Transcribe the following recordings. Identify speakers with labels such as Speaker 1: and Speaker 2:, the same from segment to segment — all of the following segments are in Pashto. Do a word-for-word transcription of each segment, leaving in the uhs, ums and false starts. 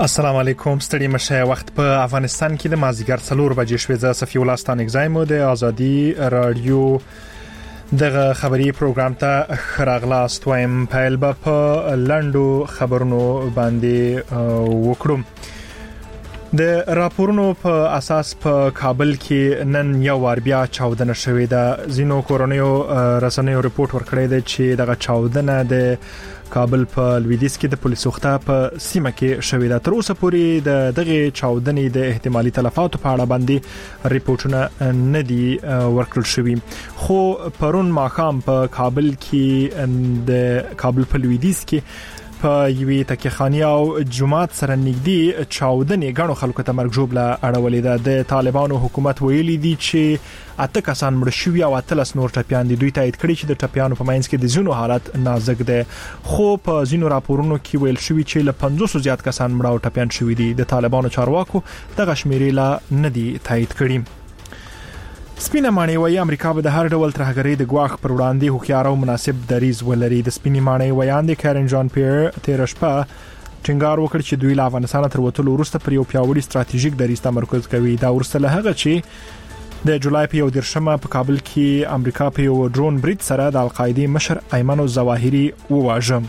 Speaker 1: السلام علیکم ستړي مشه وخت په افغانستان کې د مازیګر څلور بجې شوې ز صفي الله ستان اگزایمو د ازادي رادیو دغه خبري پروګرام ته خراغلاست وایم پایل په لندو خبرونو باندې وکړم د راپورونو په اساس په کابل کې نن یو وار بیا چاودنه شوې ده زینو کورونیو رسنیو ریپورت ورکړی دی چې دغه چاودنه د کابل په لویدیځ کې د پولیسو خطا په سیمه کې شوې ده تر اوسه پورې د دغه چاودنې د احتمالي تلفاتو په اړه باندې ریپورتونه نه دي ورکړل شوي خو پرون ماښام په کابل کې د کابل په لویدیځ کې په یوې تکیخاني او جماعت سره نږدې چاودنې غنو خلکو ته مرګ جوړه اړولې ده د طالبانو حکومت ویلي دي چې اته کسان مړ شوي او اتلس نور ټپيان دي دوی تایید کړي چې د ټپيانو په ماینس کې د زینو حالت نازک ده خو په زینو راپورونو کې ویل شوی چې له پنځوس زیات کسان مړ او ټپيان شوي دي د طالبانو چارواکو دغه شمیرې لا نه دي تایید کړي سپینه مانی وای امریکا به د هر ډول ترهګری د غواخ پر وړاندې هوښیار او مناسب دریز ولري د سپینې مانی وایاند کارن جان پیر تیرشپا ټینګار وکړ چې دوی له افغانستان تر وټلو وروسته پر یو پیاوړي ستراتیژیک دریز تمرکز کوي دا ورسره له هغه چې د جولای په یو درشمه په کابل کې امریکا په یو ډرون برید سره د القاعده مشر ایمن الظواهری وواژه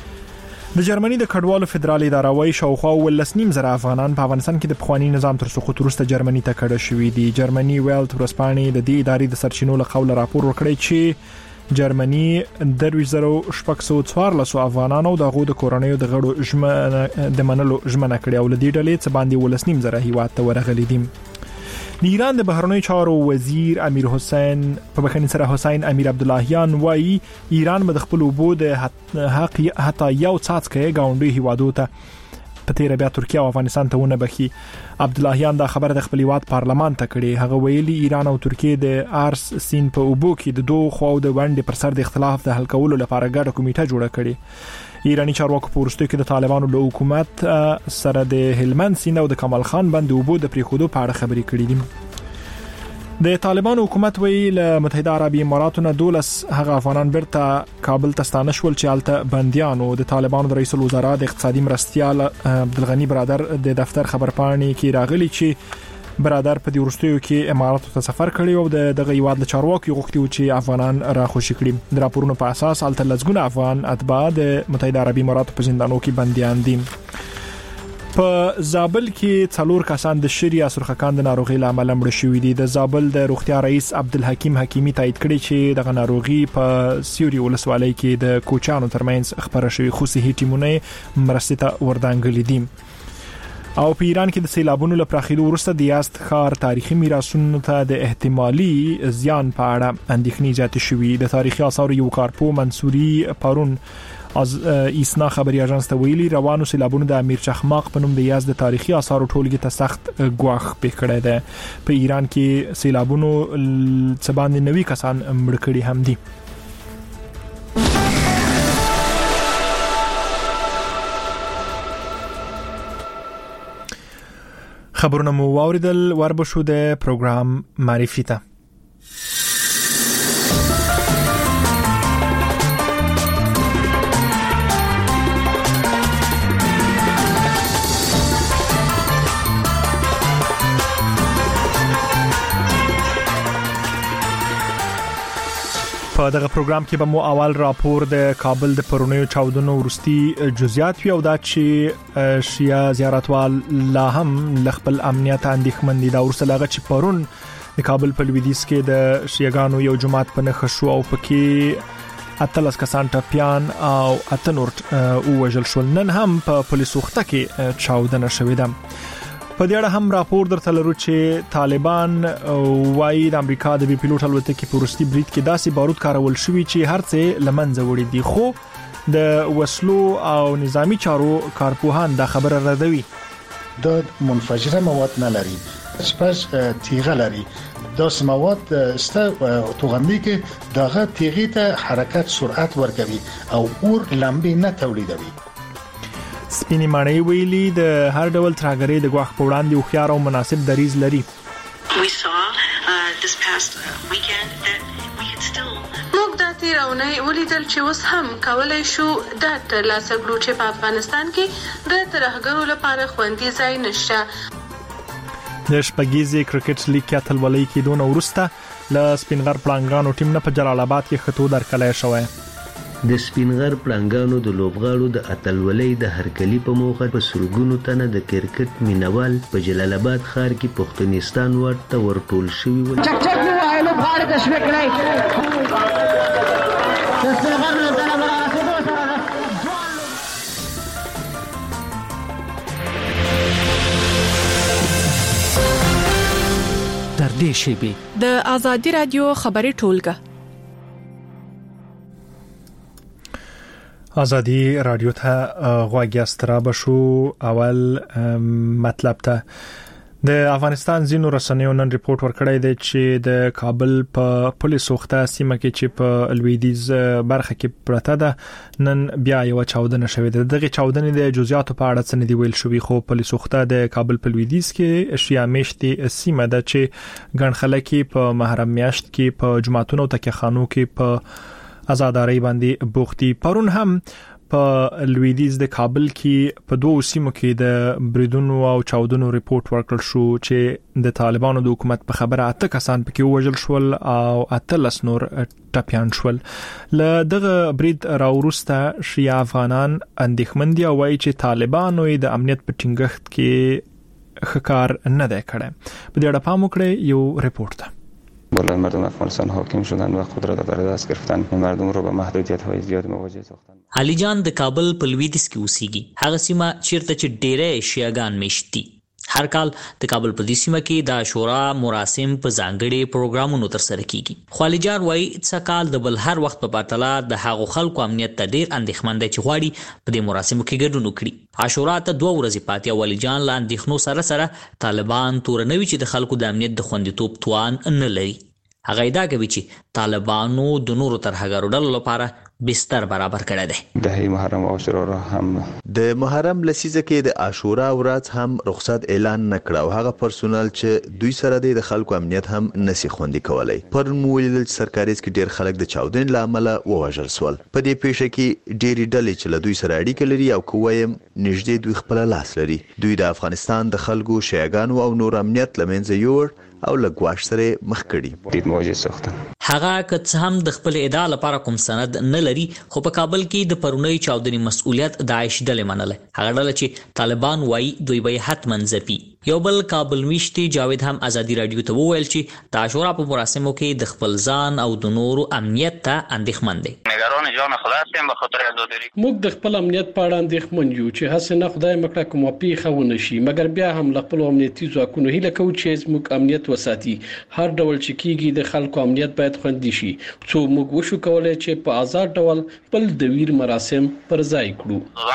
Speaker 1: د جرمني د کډوالو فدرالي اداره وايي شاوخوا ولسنیم زره افغانان په افغانستان کې د پخوانی نظام تر سقوط وروسته جرمني ته کډه شوې دي جرمني ویلت ورسپانې د دې ادارې د سرچینو له قوله راپور ورکړی چې جرمني د دوه زره شپږ سوه څوارلس افغانانو د غو د کورونیو د غړو ژمنه د منلو ژمنه کړې او لدې ډلې څخه باندې ولسنیم زره هیواد ته ورغلي دي د ایران د بهرنیو چارو وزیر امیر حسین په بخښنې سره حسین امیر عبداللهیان وایي ایران به د خپل وبو د حق حتی یو څاڅکی گاونډي هیوادو ته په تیر بیا ترکیه او افغانستان ته ونه بخي عبداللهیان دا خبره د خپل هیواد پارلمان ته کړي هغه ویلي ایران او ترکیه د ارس سین په وبو کې د دوه خواو د وړاندې پر سر د اختلاف د حل کولو لپاره ګډه کمیټه جوړه کړي ایرانی چارواکو په ورستو کې د طالبانو له حکومت سره د هلمند سیند او د کمال خان باندې وبو د پریخودو په اړه خبرې کړې دي د طالبانو حکومت وی له متحده عربی اماراتو نه دولس هغه افغانان برته کابل ته ستانه شول چې الته بنديانو د طالبانو د رئیس الوزرا د اقتصادي مرستيال عبدالغنی برادر د دفتر خبرپاڼې کې راغلي چې برادر په دې ورستیو کې اماراتو ته سفر کړی او د دغه یواد له چارواکو غوښتي چې افغانان راخوشي کړي د راپورونو په اساس الته لزګونه افغان اتباع د متحده عربی اماراتو په زندانونو کې بنديان دي په زابل کې څلور کسان د شری سرخکان د ناروغي لامل مړ شوي دي د زابل د روغتیا رئیس عبدالحکیم حکیمی تایید کړی چې دغه ناروغي په سیوري ولسوالۍ کې د کوچانو ترمنځ خبره شوې خو صحي ټیمونه مرستې ته وردانګل دي او په ایران کې د سیلابونو له پراخېدو وروسته د یازد ښار تاریخي میراثونو ته د احتمالي زیان په اړه اندېښنې زیاتې شوې د تاریخي آثارو یو کارپو منصوري پرون از ایسنا خبري اژانس ته ویلي روانو سیلابونو د امیر چخماق په نوم د یازد تاریخي آثارو ټولګي ته سخت ګواښ پېښ کړی دی په ایران کې سیلابونو څه باندې نوي کسان مړ کړي هم دي خبرونه مو واوریدل وربشو د پروګرام معرفي ته په دغه پروګرام کې به مو اول راپور د کابل د پرونیو چاودنو ورستي جزئیات وی او دا چې شیا زیارتوال لا هم لخپل امنیت اندېښمن دي دا ورسره هغه چې پرون د کابل په لویدیځ کې د شیعاګانو یو جماعت په نخښ شو او پکې اتلس کسان ټپيان او اتنور وژل شول نن هم په پولیسو خطه کې چاودنه شوې ده په دې اړه هم راپور درته لرو چې طالبان وايي د امریکا د بي پيلوټ الوتکې په روسي برید کې داسې بارود کارول شوی چې هر څه لمنځه وړي دي خو د وسلو او نظامی چارو کارپوهان دا خبره ردوي
Speaker 2: د منفجره مواد نه لري سپس تیغه لري دا مواد است توغندي کې دغه تیغه ته حرکت سرعت ورکوي او اور لمبې نه تولیدوي
Speaker 1: سپینې مانی ویلي د هر ډول ترهګری د غواخ په وړاندې هوښیار او مناسب دریز لري
Speaker 3: We saw uh, this past uh, weekend that we could still
Speaker 4: موږ د تیرونې ولیدل چې اوس هم کولای شو د ترلاسه کړو چې په افغانستان کې د ترهګرو لپاره خوندي ځای نشته.
Speaker 1: د شپږیزې کرکټ لیګ کې اتلولۍ کېدون وروسته له سپینغر پړانګانو ټیم نه په جلال آباد کې خطو درکلای شوی.
Speaker 5: د سپینغر پړانګانو د لوبغاړو د اتلولۍ د هرکلي په موخه په سلګونو تنه د کرکټ مینوال په جلال آباد ښار کې پښتونستان واټ ته ورټول شوي ول. چک چک وایي لوبغاړي تشویق کړئ. د سپینغر له طرفه راسېدو سره
Speaker 6: تر دې شیبې
Speaker 7: د آزادي رادیو خبري ټولګه
Speaker 1: آزادی رادیو ته غواګیاست را بشو. اول مطلب ته د افغانستان ځینو رسنیو نن ریپورت ورکړی دی چې د کابل په پولیس وخته سیمه کې چې په لویدیز برخه کې پرته ده نن بیا یو چاودنه شوې ده. دغه چاودنې د جزئیاتو په اړه څه نه دی ویل شوی، خو پولیس وخته د کابل په لویدیز کې اشیا میشتي سیمه ده چې ګڼ خلک په محرم میاشت کې په جماعتونو تکخانو کې په آزاداری باندې بوختي. پرون هم په لویدیز د کابل کې په دوه سیمو کې د بریدونو او چاودنو ریپورت ورکړل شو چې د طالبانو د حکومت په خبره اته کسان پکې وژل شول او اتلس نور ټپيان شول. له دغه برید راورسته شیا افغانان اندېښمن دي او وايي چې طالبانو د امنیت په ټینګښت کې ښکار نه دی کړی. په دې اړه پام وکړئ یو ریپورت ده.
Speaker 8: بالای مردم افغانستان حاکم شدن و قدرت در دست گرفتن مردم رو به محدودیت‌های زیاد مواجه ساختن.
Speaker 9: علي جان د کابل په لویدیځ کې اوسېږي، هغه سیمه چیرته چې ډېرې شیعاګان میشتي. هر کال د کابل په دې سیمه کې د عاشورا مراسم په ځانګړي پروګرامونو ترسره کیږي. خو علي جان وایي څه کال د بل هر وخت په پرتله د هغو خلکو امنیت ته ډېر اندېښمن دی چې غواړي په دې مراسمو کې ګډون وکړي. عاشورا ته دوه ورځې پاتې او علي جان له اندېښنو سره سره طالبان تورنوي چې د خلکو د امنیت د خوندیتوب توان نه لري. هغه ادعا کوي چې طالبانو د نورو ترهګرو ډلو لپاره بستر برابر کړی دی.
Speaker 8: د محرم او عاشورا را هم
Speaker 10: د محرم لسیزه کې د عاشورا ورځ هم رخصت اعلان نکړ او هغه پرسونل چې دوی سره د خلکو امنیت هم نسی خوندي کولای. پر مویل سرکاریز کې ډیر خلک د چاودنې لامل ووژل سول. په دې پیښه کې ډېری ډلې چې له دوی سره اړیکه لري او کویم نږدې دوی خپل لاس لري. دوی د افغانستان د خلکو شیعاګانو او نور امنیت لمنځه یوړ او لګواش سره مخ کړي.
Speaker 8: دې مواجه ساختن
Speaker 9: هغه که هم د خپل ادعا لپاره کوم سند نه لري، خو په کابل کې د پرونی چاودنې مسؤلیت داعش ډلې منله. هغه ډله چې طالبان وایي دوی به حتماً ځپي. یو بل کابل میشتي جاوید هم آزادي رادیو ته وویل چې د عاشورا په مراسمو کې د خپل ځان او د نورو امنیت ته اندېښمن دي.
Speaker 11: نگران جان خلاص یم به خاطر آزادی.
Speaker 12: موږ د خپل امنیت په اړه اندېښمن یو چې هڅه نه خدای مکړه کوم پیښه ونه شي، مګر بیا هم له خپل امنیتي ځواکونو هیله کوو چې موږ امنیت وساتي. هر ډول چې کیږي د خلکو امنیت باید خوندي شي. څو موږ وشو کولای چې په آزاد ډول بل د ویر مراسم پر ځای کړو.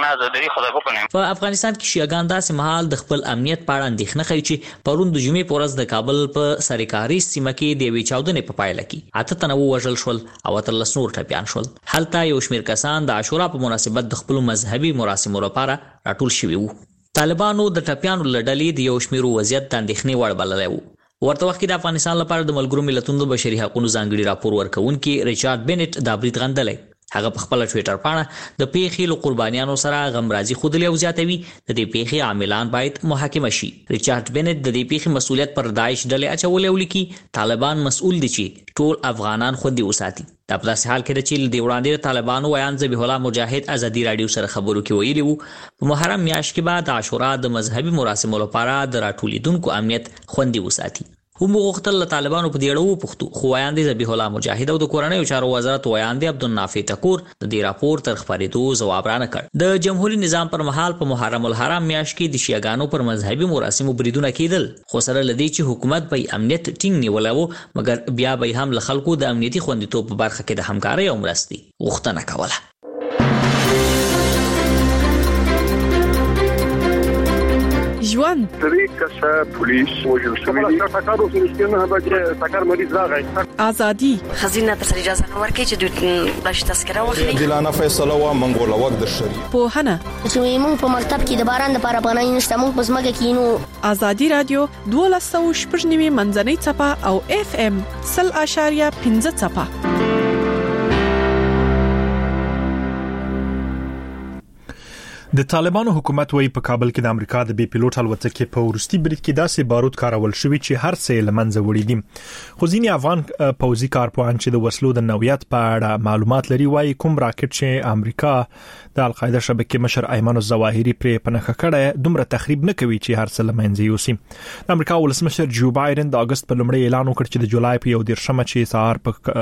Speaker 9: په افغانستان کې شیعاګان داسې مهال د خپل امنیت په اړه اندېښنه کوي چې پرون د جمعې په ورځ د کابل په سرکاري سیمه کې د یوې چاودنې په پایله کې اته تنه وژل شول او اتلس نور ټپیان شول. هلته یو شمېر کسان د عاشورا په مناسبت د خپل مذهبي مراسمو لپاره راټول شوي وو. طالبانو د ټپیانو له ډلې د یو شمېر وضعیت د اندېښنې وړ بللی وو. ورته وخت کې د افغانستان لپاره د ملګرو ملتونو د بشري حقوقو ځانګړي راپور ورکوونکي ریچارډ بینټ دا برید غندلی. هغه په خپل ټوئیټر باندې د پیښې له قربانیانو سره غمرازي خوده او زیاتوي د دې پیښې عاملان باید محاکمه شي. ریچارډ بینټ د دې پیښې مسؤلیت پر داعش ډلې اچولې او لیکي طالبان مسؤل دي چې ټول افغانان خوندي وساتي. دا په داسې حال کې چې د وړاندې طالبانو ویان ذبیح الله مجاهد آزادي رادیو سره خبرو کې ویلي وو په محرم میاشت کې بعد عاشورا د مذهبي مراسمو لپاره د راټولیدونکو امنیت خوندي وساتي. هم غوښتل له طالبانو په دې اړه وپوښتو، خو ویاندې ذبیح الله مجاهد او د کورنیو چارو وزارت ویاندې عبدالنافع ټکور د دې راپور تر خپرېدو ځواب رانه کړ. د جمهوریت نظام پر مهال په محرم الحرام میاشت کې د شیعاګانو پر مذهبي مراسمو بریدونه کېدل، خو سره له دې چې حکومت به امنیت ټینګ نیولی و، مګر بیا به هم له خلکو د امنیتي خوندیتوب په برخه کې د همکارۍ او مرستې غوښتنه کوله.
Speaker 7: ژوند
Speaker 6: درې کسه پولیس وژل شوي دي ټاکارو سره نه بچي ټاکار مریض راغی
Speaker 7: ازادي
Speaker 13: خزینه تر اجازه نه ورکړي چې دوی بلش تذکره واخلي
Speaker 14: دلانه فیصله وا منګوله وخت د شری
Speaker 7: په هنه
Speaker 15: چې موږ په مکتب کې د باران لپاره پناه نشته موږ په ځمکه کې نو
Speaker 7: ازادي رادیو دولسو شپږنیمه منځنۍ چپه او اف ام صفر اشاریه پنځه چپه.
Speaker 1: د طالبانو حکومت وایي په کابل کې د امریکا د بي پيلوټ الوتکې په ورستي برید کې داسې بارود کارول شوی چې هر څه لمنځه وړي دي. خو ځینې افغان پوځي کارپوهان چې د وسلو د نوعیت په اړه معلومات لري وایي کوم راکټ چې امریکا د القاعده شبکې مشر ایمن الظواهری پرې پنهخه کړه دومره تخریب نه کوي چې هر څه لمنځه یوسي. د امریکا ولسمشر جو بایدن د اگست په لومړي اعلان وکړ چې د جولای په یو دیرشمه چې سهار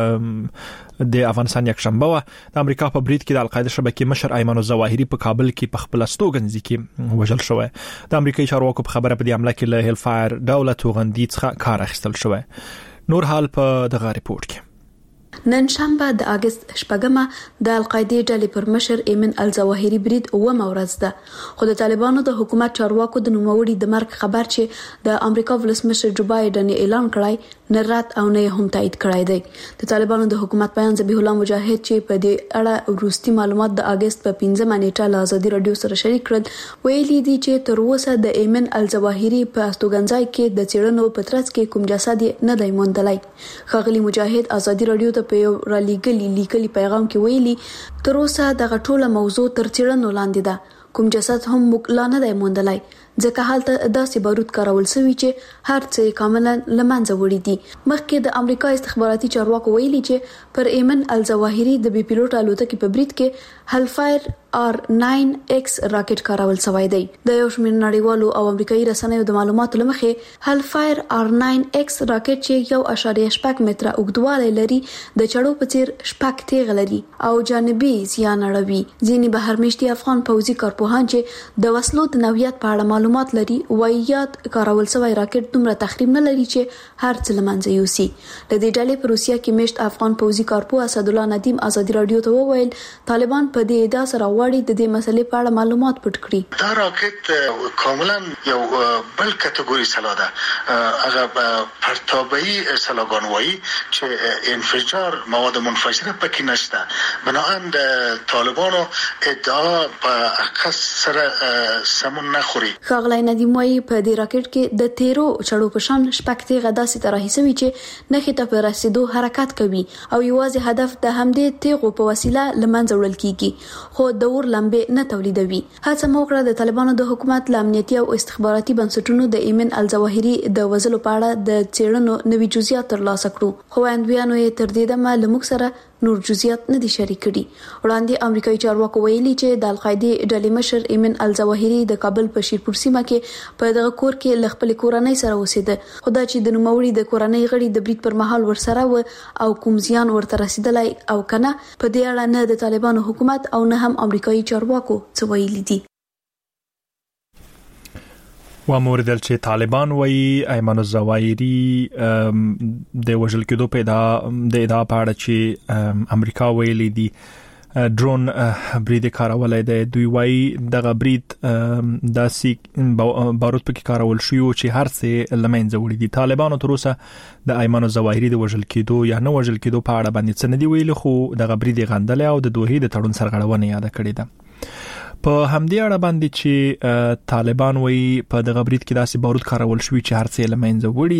Speaker 1: په د افغانستان یک شنبه د امریکا په برید کې د القاعده شبکې مشر ایمن الظواهری په کابل کې په خپل استوګنځي کې وژل شوی. د امریکایي چارواکو په خبره په دې حمله کې له هیل فایر دولت وغندي څخه کار اخیستل شوی. نور حال په دغه ریپورت کې
Speaker 16: نن شنبه د اگست شپږمه د القاعده ډلې پر مشر ایمن الظواهری برید او مورز ده. خو د طالبانو د حکومت چارواکو د نوموړي د مرګ خبر چې د امریکا ولسمشر جو بایدن اعلان کړای نه رات او نه هم تایید کړای دی. د طالبانو د حکومت بیان ذبیح الله مجاهد چې په دې اړه وروستي معلومات د اگست په پنځمه نیټه له ازادي رادیو سره شریک کړل ویلي دي چې تر اوسه د ایمن الظواهری په استوګنځای کې د چیرنو په ترڅ کې کوم جسد نه دی موندلای. خغلی مجاهد ازادي رادیو ته په یو رالیګلی لیکلي پیغام کې ویلي تر اوسه دغه ټوله موضوع تر څېړنو لاندې ده. کوم جسد هم موږ لا نه دی موندلای ځکه حالته داسې بارود کارول شوی چې هر څه کاملا لمنځه وړي دي. مخکې د امریکا استخباراتي چارواکو ویلي چې پر ایمن الظواهری د بي پيلوټ الوتکې په برید کې هلفایر آر ناین ایکس راکټ کارول شوی دی. د یو شمېر نړیوالو او امریکایي رسنیو د معلوماتو لمخې هلفایر آر ناین ایکس راکټ چې یو اشاریه شپږ متره اوږدوالی لري د چړو په څیر شپږ تیغ لري او جانبي زیان اړوي. ځینې بهرمشتي افغان پوځي کارپوهان چې د وسلو د نوعیت په اړه معلومات لري وایي یاد کارول شوی راکټ دومره تخریب نه لري چې هر څه لمنځه یوسي. د دې ډلې په روسیا کې مشت افغان پوځي کارپوه اسد الله ندیم ازادي رادیو ته وویل طالبان په دې ادعا سره غواړي د دې مسلې په اړه معلومات پټ کړي.
Speaker 2: دا راکټ کاملا یو بل کټګوري سلا ده. هغه پرتابي سلاګان وایي چې انفجار مواد منفجره پکې نشته. بناهن د طالبانو ادعا په اقص سره سمون نه خوري.
Speaker 16: خغلی ندیم وایي په دې راکټ کې د تیرو چړو په شان شپږ تیغه داسې طرحه شوی چې نخې ته په رسیدو حرکت کوي او یوازې هدف د همدې تیغو په وسیله لمنځه وړل کیږي خو د اور لمبې نه تولیدوي. هڅه موکړه د طالبانو د حکومت ل امنیتي او استخباراتي بنسټونو د ایمن الظواهری د وژلو په اړه د څېړنو نوي جزئیات ترلاسه کړو خو اندویانو یې تر دې دمه لموږ سره نور جزئیات نه دي شریک کړي. وړاندې امریکایي چارواکو ویلي چې د القاعده ډلې مشر ایمن الظواهری د کابل په شیرپور سیمه کې په دغه کور کې ل خپل کورنۍ سره اوسېده. خدای چې د نوموړي د کورنۍ غړي د برید پر مهال ورسره و او کوم زیان ورته رسیدلای او کنه په دې اړه نه د طالبانو حکومت او نه هم امریکایي چارواکو څه ویلي دي.
Speaker 1: و موردل چې طالبان وایي ایمن الظواهری د وژل کېدو په ادعا د ادعا په اړه چې امریکا ویلي دي ډرون برید کارولای دی. دوی وایي دغه برید داسې بارود پکې کارول شوی چې هر څه لمنځه وړي دي. طالبانو تر اوسه د ایمن الظواهری د وژل کېدو یا نه وژل کېدو په اړه باندې څه نه دی ویلي خو دغه برید غندل او د دوه د تړون سرغړونه یاد کړې ده. په همدې اړه باندې چې طالبان وایي په دغه برید کې داسې بارود کارول شوی چې هر څه لمنځه وړي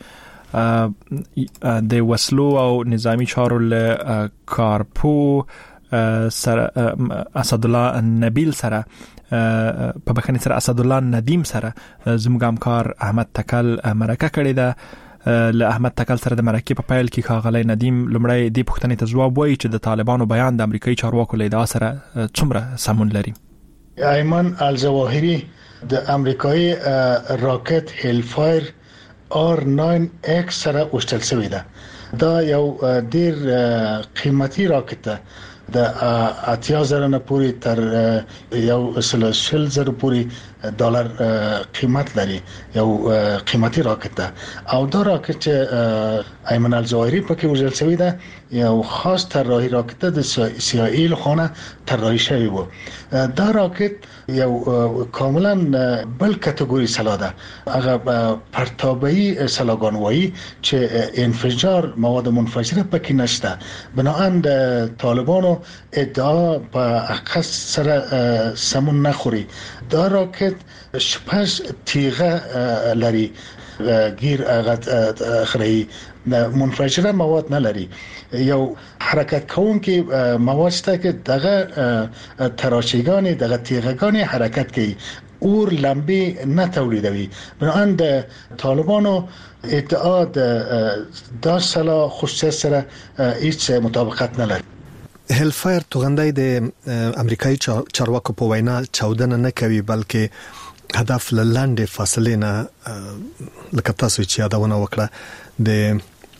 Speaker 1: دي. د وسلو او نظامی چارو له کارپو سره اسد الله نبیل سره په بخښنې سره اسد الله ندیم سره زموږ همکار احمد تکل مرکه کړې ده. له احمد تکل سره د مرکه په پیل کې خاغلی ندیم لمړی د پوښتنې ته ځواب وایي چې د طالبانو بیان د امریکایي چارواکو له ادعا سره څومره سمون لري.
Speaker 2: ایمن الظواهری د امریکایي راکټ هیلفایر آر ناین ایکس سره وشتل شوی ده. دا یو ډیر قیمتي راکټ ده. د اتیا زره نه پورې تر یو سل شل زره پورې ډالر قیمت لري یو قیمتي راکټ ده او دا راکټ ایمن الظواهری پکې وژل شوی ده یو خاص طراحي راکټ د سی آی ای لخوا طراحي شوی و دا راکټ یو کاملا بل کټګوري سلاح ده هغه پرتابي سلاحګان وایي چې انفجار مواد منفجره پکې نشته بنابراین د طالبانو ادعا په حقیقت سره سمون نخوري دا راکټ شپږ تیغه لري غیر هغه خري منفجره مواد نه لري یو حرکت کوونکی مواد شته که دغه تراشیگان دغه تیغگان حرکت کوي اور لمبه نه تولیدوي بنابراین د طالبانو ادعا د سلا خصوصیت سره هیڅ مطابقت نه لري.
Speaker 17: هلفایر توغندای د امریکایي چارواکو په وینا چاودنه نه کوي بلکې هدف لاندې فاصله نه لکه تاسو چې یادونه وکړه د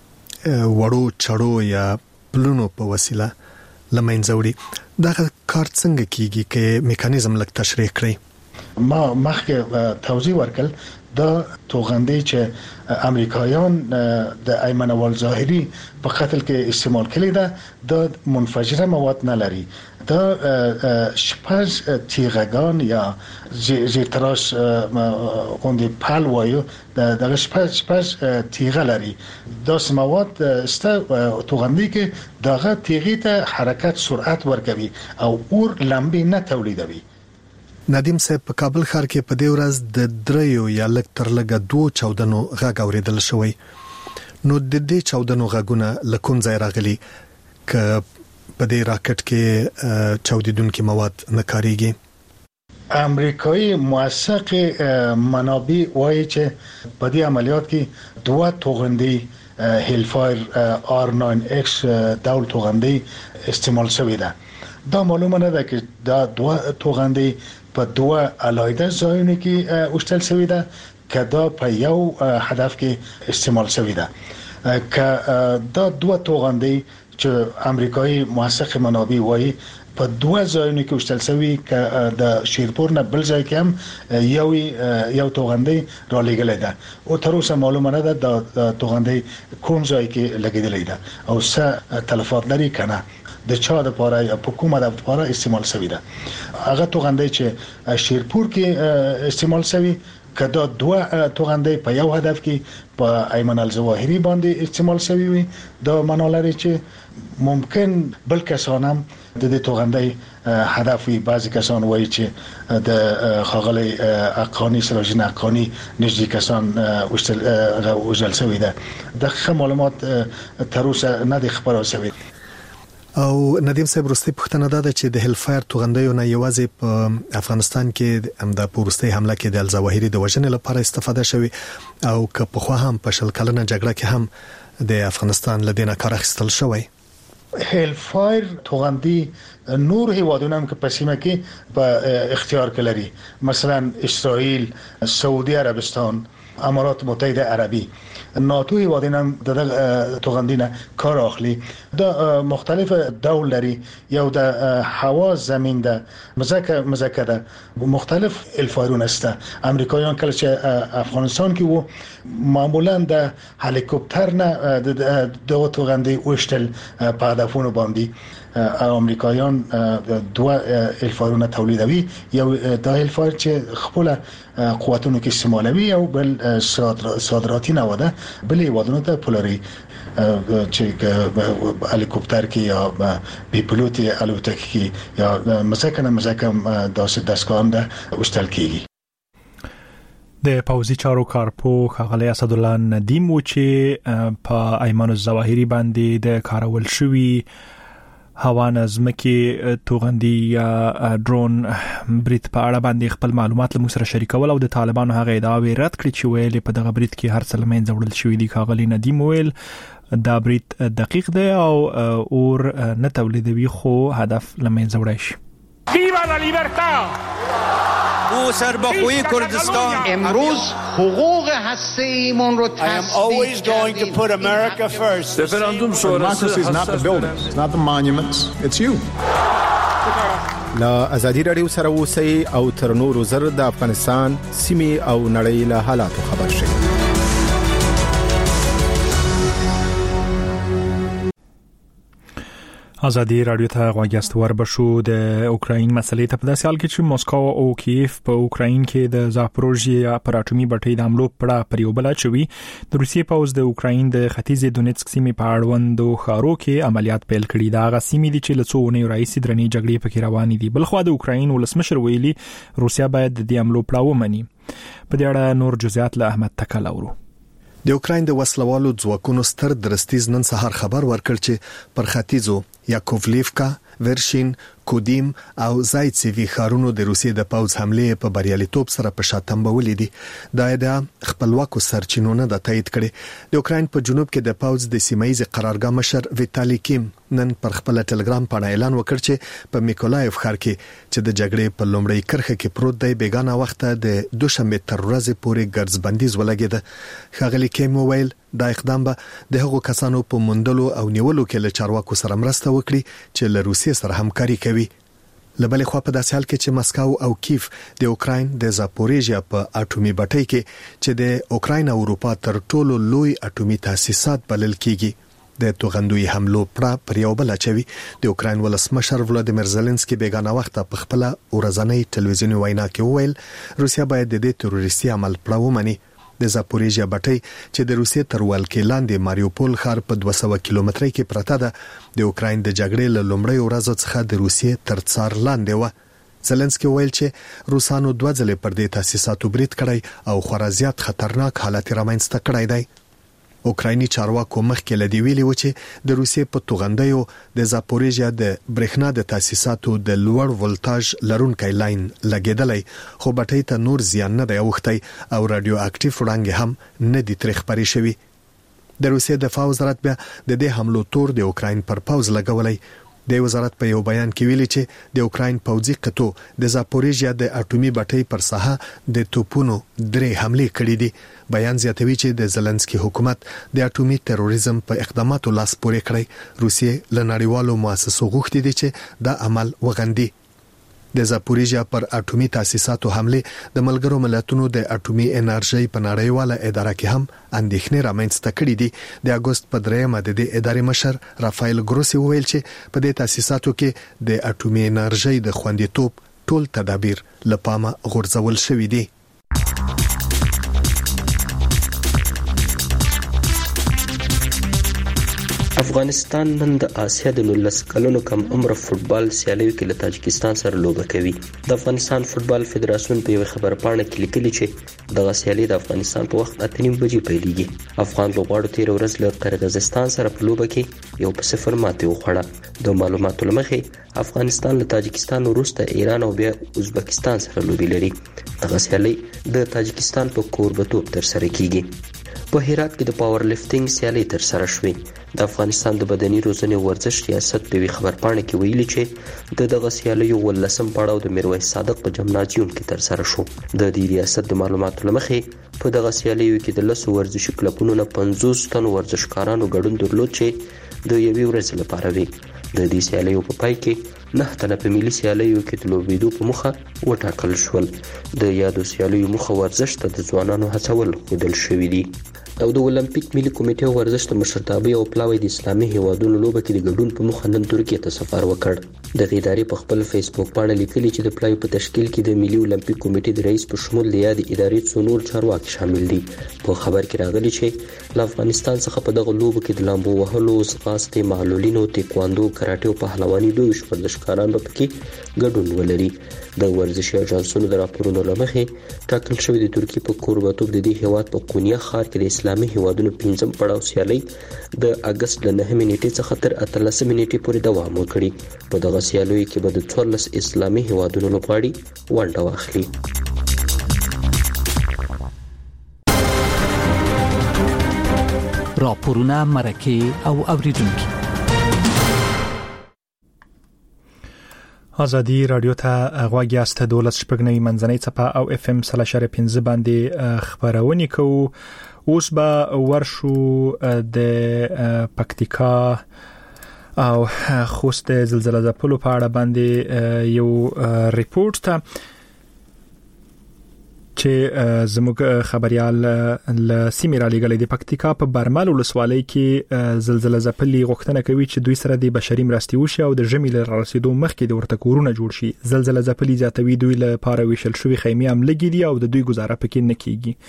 Speaker 17: وړو چړو یا پلونو په وسیله لمنځوړي دا کار څنګه کیږي چې میکانیزم لک تشریح کړئ؟
Speaker 2: ما مخکې توضیح ورکړل دا توغندې چې امریکایان د ایمن الظواهری په قتل کې استعمال کړي ده د منفجره مواد نه لري دا شپږ تیغگان یا زیر تراش غوندي پل وایو دغه شپږ شپږ تیغه لري دا مواد است توغندې کې دغه تیغې ته حرکت سرعت ورکوي او اور لمبه نه تولیدوي.
Speaker 17: ندیم صاحب په کابل ښار کې په دې ورځ د دریو یا لږ تر لږه دوه چاودنو غږ اوریدل شوی نو د دې چاودنو غږونه له کوم ځای راغلي ک په دې راکټ کې چاودیدونکو مواد نه کاریږي؟
Speaker 2: امریکایی موثق منابع وایي چې په دې عملیات کې دوه توغندې هلفایر آر ناین ایکس ډول توغندې استعمال شوې ده. دا معلومه نه ده چې دا دوه توغندې په دوه علایده ځایونو کې اوشتل شوی ده که دا په یو هدف کې استعمال شوی ده که دا دوه توغندې چې امریکایی موثق منابع وایي په دوه ځایونو کې اوشتل شوی که د شیرپور نه بل ځای کې هم یو یو توغندې را لګلې ده او تر اوسه معلومه نه ده د توغندې کوم ځای کې لګیدلې ده او څه تلفات لري کنه د چا د پاره یا په کومه د پاره استعمال شوی ده. هغه توغندې چې شیرپور کې استعمال شوی کدا دوه توغندې په یو هدف کې په ایمن الظواهری باندې استعمال شوی وي دا معنا لري چې ممکن بل کسان هم د دې توغندې هدف وي. بعضی کسان وایي چې د خاغلی اقانی سراجین اقانی نږدې کسان وژل شوی ده. دغه معلومات تر اوسه نه د خبرو شوی.
Speaker 17: او ندیم صاحب وروستي پوښتنه ده چې د هلفایر توغندیو نه یوازې په افغانستان کې د پورستي حمله کې د الظواهری د وژنې لپاره استفاده شوی او که په خو هم په شل کلنه جګړه کې هم د افغانستان لدینه کار اخیستل شوی.
Speaker 2: هلفایر توغندی نور هیوادونه هم که په سیمه کې په اختیار کې لري مثلا اسرائیل، سعودي عربستان، امارات متحده عربی ناتو هیوادونه هم د توغندینه کار اخلي. دا مختلف ډول لري یو د هوا زمين ده مزکه مزکه ده مختلف الفایرون است. امریکایان کله چې افغانستان کې وو معمولا د هلیکوپتر نه د توغندې وشتل په هدفونو باندې امریکایان دوه الفایرونه تولیدوي یو د الفایر چې خپل قوتونو کې استعمالوي او بل صادراتی نه وده بلې ودونه ته پولري چې هلیکوپتر کې یا بي پلوټي الوتکه کې یا مسکنه مسکه داسې دستګاه ده وشتل کیږي.
Speaker 1: د پوزي چارو کارپو خغلی اسد الله ندیم و چې په ایمن الظواهری باندې د کارول شوی هوان زمکه توغندی یا ډرون بریټ په اړه باندې خپل معلومات له موږ سره شریکول او د طالبانو هغه ادعاوې رد کړې چې ویل په دغه بریټ کې هر څه لمن ځوړل شوی دی. خغلی ندیم ویل دا بریټ دقیق دی او اور نه تولیدوي خو هدف لمن ځوړای شي.
Speaker 18: ویوا لا لیبرتا او سربخوی کردستان
Speaker 19: امروز حقوق هسته‌ایمون رو
Speaker 18: تصدیق کردیم.
Speaker 14: Referendum sonrası
Speaker 20: Democracy is not the buildings, it's not the monuments, it's you. لا ازادي رادیو سره اوسئ او تر نورو زر د افغانستان سیمه او نړۍ له حالاتو خبر شئ.
Speaker 1: ازادي رادیو ته غوښتل وربشو د اوکراین مسلې ته په داسې حال کې چې مسکو او کیف په اوکراین کې د زاپروژیا پر اټومي بټۍ د حملو پړه پر یو بل چوي. د روسیې پوز د اوکراین د ختیځ دونیتسک سیمې په اړوندو ښارو کې عملیات پیل کړي. دا غا سیمې دي چې له څو ونې راځي درنې جګړې پکې روانې دي. بلخو د اوکراین ولسمشر ویلي روسیا باید د دې حملو پړه ومني. په دې اړه نور جزئیات له احمد تکل اورو.
Speaker 17: د اوکراین د وسلوالو ځواکونو ستر درستیز نن سهار خبر ورکړ چې پر ختیځو یاکوفلیفکا، ورشین، کودیم او زایتسیوی ښارونو د روسیې د پوز حمله په بریالیتوب سره په شاتم بولې دي. دا د خپلواکو سرچینو نه د تایید کړي. د اوکراین په جنوب کې د پوز د سیمایي قرارګاه مشر ویتالی کیم نن پر خپل ټلګرام باندې اعلان وکړ چې په میکولایف ښار کې چې د جګړې په لومړۍ کرښه کې پروت دی بیگانه وخت د دوشنبه تر ورځې پورې ګرځبندیز ولګید. ښاغلی کیم ویل دا اقدام به د هغو کسانو په موندلو او نیولو کې له چارواکو سره مرسته وکړي چې له روسیې سره همکاري کوي. لبلې خو په داسې حال کې چې مسکو او کیف د اوکراین د زاپوریژیا په اټومي بټۍ کې چې د اوکراین او اروپا تر ټولو لوی اټومي تاسیسات بلل کیږي د توغندوی حملو پړه پر یو بل چوي. د اوکراین ولسمشر ولادیمیر زيلنسکي بیگانه وخت په خپل ورځنۍ ټلویزیونی وینا کې وویل روسیا باید د دې تروریستي عمل پړه ومني. د زاپوریژیا بټۍ چې د روسیې تر ولکې لاندې ماریوپول ښار په دوه سوه کیلومترۍ کې پرته ده د اوکراین د جګړې له لومړۍ ورځې څخه د روسیې تر څار لاندې و. زيلنسکي ویل چې روسانو دوه ځلې پر دې تاسیساتو برید کړی او خورا زیات خطرناک حالت رامنځته کړی دی. اوکرایني چارواکو مخکې لدی ویلي و چې د روسیې په توغندیو د زاپوریژیا د برېښنا د تاسیساتو د لوړ ولټاژ لرونکي لاین لګیدلی خو بټۍ ته نور زیان نه دی اوختی او رادیو اکټیو وړانګې هم نه دي ترې خپرې شوي. د روسیې دفاع وزارت بیا د دې حملو تور د اوکراین پر پوز لګولی. د وزارت په یو بیان کې ویلي چې د اوکراین پوځي قطو د زاپوریژیا د اټومي بټۍ پر ساحه د توپونو درې حمله کړې دي. بیان زیاتوي چې د زيلنسکي حکومت د اټومي تروریزم په اقداماتو لاس پورې کړی. روسیې له نړیوالو مؤسسو غوښتي دي چې دا عمل وغندي. د زاپوریژیا پر اټومي تاسیساتو حمله د ملګرو ملتونو د اټومي انرژي په نړیواله اداره کې هم اندېښنې رامنځته کړې دي. د اگست په دریمه د دې ادارې مشر رافایل ګروسی ویل چې په دې تاسیساتو کې د اټومي انرژي د خوندیتوب ټول تدابیر لپاره غورځول شوي دي.
Speaker 21: افغانستان نن د آسیا د نولس کلونو کم عمر فوتبال سیالیو کې له تاجکستان سره لوبه کوي. د افغانستان فوتبال فدراسیون په یو خبر پاڼه کې لیکلي چې دغه سیالي د افغانستان په وخت اته نیم بجې پیلېږي. افغان لوبغاړو تیر ورځ له قرغیزستان سره په لوبه کې یو په صفر ماتې وخوړه. د معلوماتو لمخې افغانستان له تاجکستان وروسته ایران او بیا ازبکستان سره لوبي لري. دغه سیالي د تاجکستان په کوربتوب تر سره کیږي. په هرات کې د پاور لفټینګ سیالي تر سره شوې. د افغانستان د بدني روزنې ورزش ریاست په وی خبر پاڼه کې ویلي چې د دغه سیالیو ولسم پړاو د میرویس صادق په جمنازیوم کې تر سره شو. د دې ریاست د معلوماتو لمخې په دغه سیالیو کې د لسو ورزشي کلبونو نه پنځوس تن ورزشکارانو ګډون درلود چې د یوې ورځې لپاره وي. د دې سیالیو په پای کې نه تنه په ملي سیالیو کې د لوبېدو په مخه وټاکل شول. د یادو سیالیو مخه ورزش ته د ځوانانو هڅول ښودل شوي دي. او د اولمپیک ملي کمیټې ورزش د مشرتابه او پلاوی د اسلامي هیوادونو لوبه کې د ګډون په مخه نن ترکیه ته سفر وکړ. د ادارې په خپل فیسبوک باندې لیکلي چې د پلاوی په تشکیل کې د ملي اولمپیک کمیټې د رئیس په شمول د یاد ادارې څو نور چارواکي شامل دي. په خبر کې راغلي چې له افغانستان څخه په دغه لوبه کې د لامبو وهلو، ځغاستې، معلولینو، تایکواندو، کراټې او پهلواني دوه ورزشکاران به پکې ګډون ولري. د ورزشي اژانسونو د راپورونو لمخې ټاکل شوی د ترکیه په کوربتوب د دې هیواد په قونیه ښار کې د اسلامي هیوادونو پنځم پړاو سیالي د اگست له نهمې نیټې څخه تر اتلسمې نیټې پورې دوام وکړي. په دغه سیالیو کې به د څوارلس اسلامي هیوادونو لوبغاړي ونډه واخلي.
Speaker 22: راپورونه، مرکه او اوریدونکو.
Speaker 1: ازادي رادیو ته غواړی است دولت شپږنی منځنۍ چپه او اف ام سلاشر پنځه باندې خبرونه کوو. اوس به ورشو د پکتیکا او خوست زلزلې ځپلو په اړه باندې یو ریپورت ته چې زموږ خبريال ل سیمه را لګلې د پکتیکا په برمل ولسوالۍ کې زلزلې ځپلې غوښتنه کوي چې دوی سره د بشري مرستې وشي او د ژمي له رسیدو مخکې د ورته کورونه جوړ شي. زلزلې ځپلې زیاتوي دوی له پاره ویشل شوی خیمه هم لګې دي او د دوی گزاره پکې نه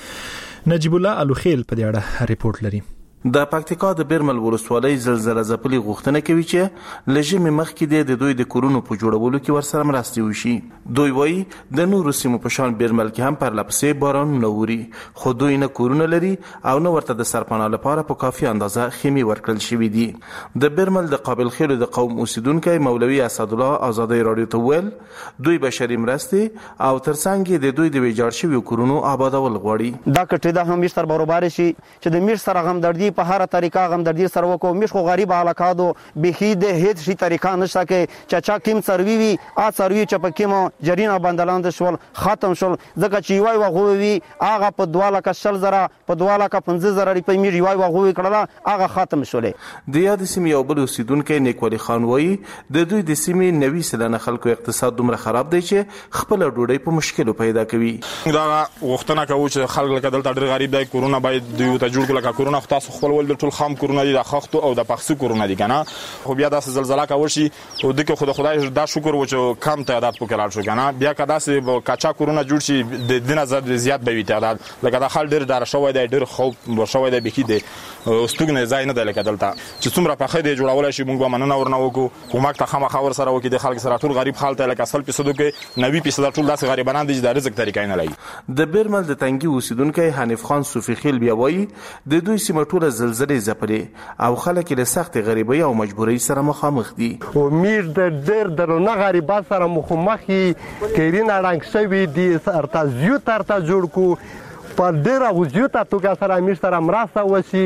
Speaker 1: کیږي. نجیب الله الوخیل په دې اړه ریپورت لري.
Speaker 3: د پکتیکا د برمل ولسوالۍ زلزلې ځپلې غوښتنه کوي چې لژمه مخکې د دوی د کورونو په جوړولو کې ورسره مرستې وشي. دوی وایي د نورو سیمو په شان برمل کې هم پر لپسې باران نه ووري، خو دوی نه کورونه لري او نه ورته د سرپناه لپاره په کافي اندازه خیمه ورکړل شوې دي. د برمل د قابل خیلو د قوم اوسیدونکو مولوي اسد الله آزادۍ رادیو ته ویل دوی بشري مرستې او ترڅنګ د دوی د ویجاړ شویو کورونو آبادول غواړي.
Speaker 4: دا کټه د هم مشتر برابر شي چې د میر سره غم دردي په هر طریقه غم دردی سره وکړو. مش خو غریب علاقادو بخي د هیڅ شي طریقه نشته کې چچا کیم سروي وي ا سروي چې په کیمو جرینا بندلاند شول ختم شول ځکه چې وای وغوي هغه په دواله کا شل زره په دواله کا پنځه زره ری په میر وای وغوي کړه هغه ختم شولې.
Speaker 3: د یاد سیمې یو بل اوسیدونکو نیکولي خان وایي د دوی د سیمې نوي سلنه خلکو اقتصاد دومره خراب دی چې خپل ډوډۍ په مشکلو پیدا کوي.
Speaker 14: دا وختونه کوي چې خلک لکه دلته ډېر غریب دی کورونه باید دوی ته جوړ کړل کا کورونه خو تاسو خپل ول د ټول خام کورونه دي د خښتو او د پخسو کورونه دي کنه خو بیا د زلزلہ کا ورشي او د خدای خدای دا شکر و چې کم تعداد پکې راځو شو کنه بیا کدا سه کاچا کورونه جوړ شي د دینه زیات زیات به وي تعداد لکه د خل ډیر دار شوی دی ډیر خوب شوی دی بکی دی استوګنه ځای نه دی لکه دلته چې څومره په خې دی جوړول شي موږ به مننه ورنه وکړو کومک ته خامخا ور سره وکړي د خلک سره ټول غریب حالت لکه اصل په صدو کې نوي پیسې ټول داسې غریبانان دي د رزق طریقې نه لای.
Speaker 3: د بیرمل د تنګي اوسیدونکو حنیف خان صوفي خیل بیا وایي د دوی سیمه ټول زلزلې ځپلې او خلک له سخت غریبۍ او مجبورۍ سره مخامخ دي.
Speaker 23: او میر د ډېر درنه غریبات سره مخامخ کیرین اړنګ شوی دي ارتا زیو ترتا جوړ کو په ډېر او زیو تاسو سره میر سره مرسته وسی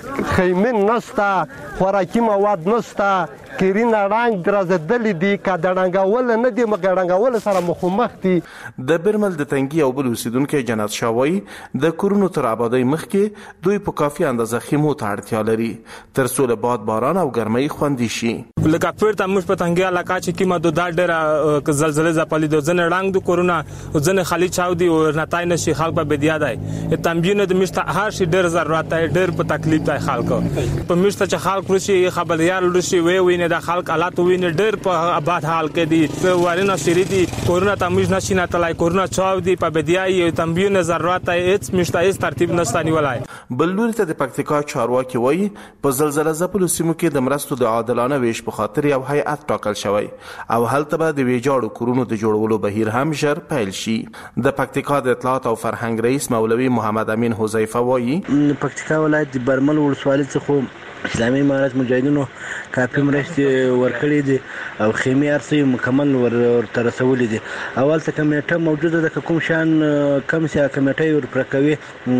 Speaker 23: خیمه نستا خوراکي مواد نستا کیرین رنگ درازدل دي کډړنګول نه دي مګړنګول سره مخمخ دي.
Speaker 3: د برمل د تنګي او بل اوسیدونکو جنات شاوي د کورونو تر آبادی مخکې دوی په کافي اندازه خیمو ته اړتیا لري تر څو له باد باران او ګرمۍ خوندي شي.
Speaker 24: لکه پرته موږ په تنګي علاقه چې کیمه د ډېر زلزلې ځپلې د ځنه رنگ د کورونه ځنه خالي چاو دي او نتای نشي خلک به بدیا دی تنبیه د مشته هر شي ډېر ضرورت دی ډېر په تکلیف دی خلکو په مشته چې خلک ورشي خبريال ورشي وی وی د خلک حالات ویني ډېر په آباد حال کې دي ورنه شری دي کورونه تمویج نشي نه تلای کورونه چاو دي په بدیای تنبیه نه ضرورت هیڅ مشته هیڅ ترتیب نشته ولای.
Speaker 3: بلور ته د پکتیکا چارواکي وایي په زلزلې ځپلو سیمو کې د مرستو د عادلانه ویش په خاطر یو هیئت ټاکل شوی او هلته به د ویجاړو کورونو د جوړولو بهیر هم ژر پیل شي. د پکتیکا د اطلاعات او فرهنګ رئیس مولوي محمد امین حذیفه وایي
Speaker 25: پکتیکا ولایت د برمل ولسوالۍ څخه اسلامي امارت مجاهدینو کافي مرستې ورکړې دي او خیمه ارسي مکمل ور ترسولې دي. اول ته کمیټه موجوده ده کوم شان کم سي کمیټه ور پرکوي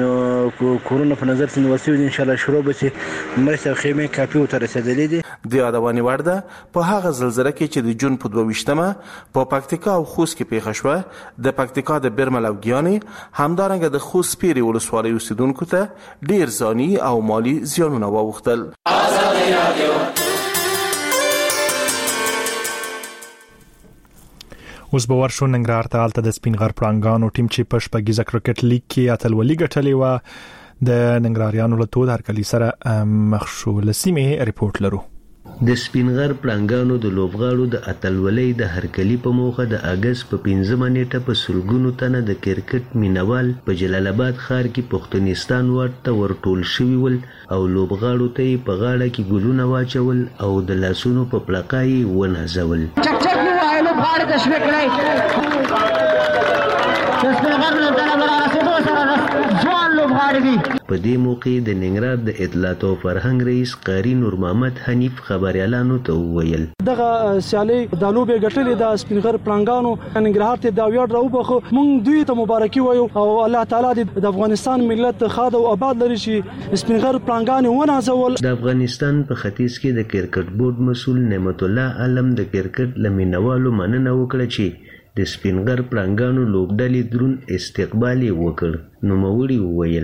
Speaker 25: کورونه په نظر سن وسیو ان شاء الله شروع به مرسته خیمه کافي ترسېدلې دي.
Speaker 3: د یادواني ورده په هغه زلزلې کې چې د جون په دوه ویشتمه په پکتیکا او خوست کې پیښه شوه د پکتیکا د برمل او ګیاني همدارنګه د خوست پیری ولسوالۍ اوسیدونکو ته ډیر ځاني او مالی زیانونه واوښتل.
Speaker 1: اوس به ورشو ننګرهار ته هلته د سپین غر پړانګانو ټیم چې په شپږیزه کرکټ لیګ کې اتلولي ګټلې وه د ننګرهاریانو له تود هرکلي سره مخ شو. له سیمې ریپورټ لرو.
Speaker 5: د سپینغر پړانګانو د لوبغاړو د اتلولۍ د هرکلي په موخه د اگست په پنځمه نیټه په سلګونو تنه د کرکټ مینوال په جلال آباد ښار کې پښتونستان واټ ته ورټول شوي ول او لوبغاړو ته یې په غاړه کې ګلونه واچول او د لاسونو په پړقا یې ونهزول.
Speaker 26: چک چک مو وایي لوبغاړي تشویق کړئ د سپینغر لوبډله به رارسېدو سره ځوان لوبغاړي دي.
Speaker 5: په دې موقع د ننګرهار د اطلاعات او فرهنګ رئیس قاری نور محمد حنیف خبريالانو ته وویل
Speaker 27: دغه سیالي د لوبې ګټلې د سپینغر پړانګانو ننګرهار ته دا ویاړ راوبخو مونږ دوی ته مبارکي وایو او الله تعالی د افغانستان ملت خاده او آباد لري چې سپینغر پړانګان ونازول.
Speaker 5: د افغانستان په ختیځ کې د کرکټ بورډ مسول نعمت الله علم د کرکټ لمنوالو مننه وکړه چې د سپینغر پړانګانو لوبډلې درون استقبال وکړ. نو موري وویل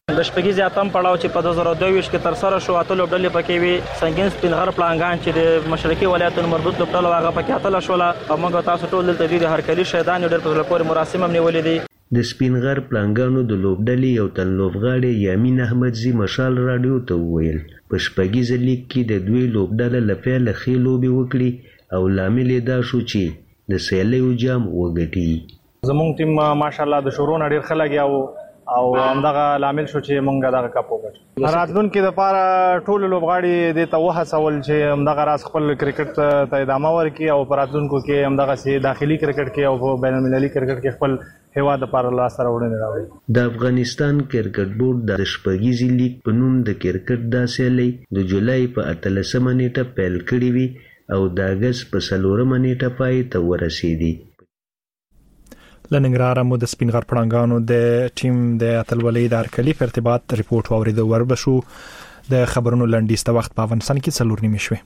Speaker 6: د شپږیزې اتم پړاو چې په دوه زره دوه ویشت کې تر سره شو اته لوبډلې پکې وي سنگین سپینغر پلانګان چې د مشرقي ولایتونو مربوط لوبډله هغه پکې اتله شوله او موږ تاسو ټول دلته د هرکلي شهیدان ډېر په زړه پورې مراسم هم نیولې دي.
Speaker 5: د سپینغر پلانګانو د لوبډلې یو تن لوبغاړی یامین احمدزي مشال راډیو ته وویل په شپږیزه لیګ کې د دوی لوبډله له پیله ښې لوبې وکړي او لامل یې دا شو چې د سیالیو جام وګټي.
Speaker 8: زمونږ ټیم ماشاءالله د شروع نه ډېر ښه لګیا و او همدغه لامل شو چې مونږ دغه کپ وګټو. راتلونکي دپاره ټولو لوبغاړي دې ته وهڅول چې همدغه راز خپل کرکټ ته ادامه ورکړي او په راتلونکو کې همدغسې داخلي کرکټ کې او په بین المللي کرکټ کې خپل هیواد لپاره لاسته راوړنې راوړي.
Speaker 5: د افغانستان کرکټ بورډ د شپږیزې لیګ په نوم د کرکټ دا سیالي د جولای په اتلسمه نیټه پیل کړې وي او د اګست په څلورمه نیټه پای ته ورسېدي.
Speaker 1: لننګرهار مو د سپینغر پړانګانو د ټیم د اتلولۍ د هرکلي په ارتباط ریپورت واوریدو وربشو د خبرونو لنډیسته وخت په افغانستان کې څلور نیمې شوې.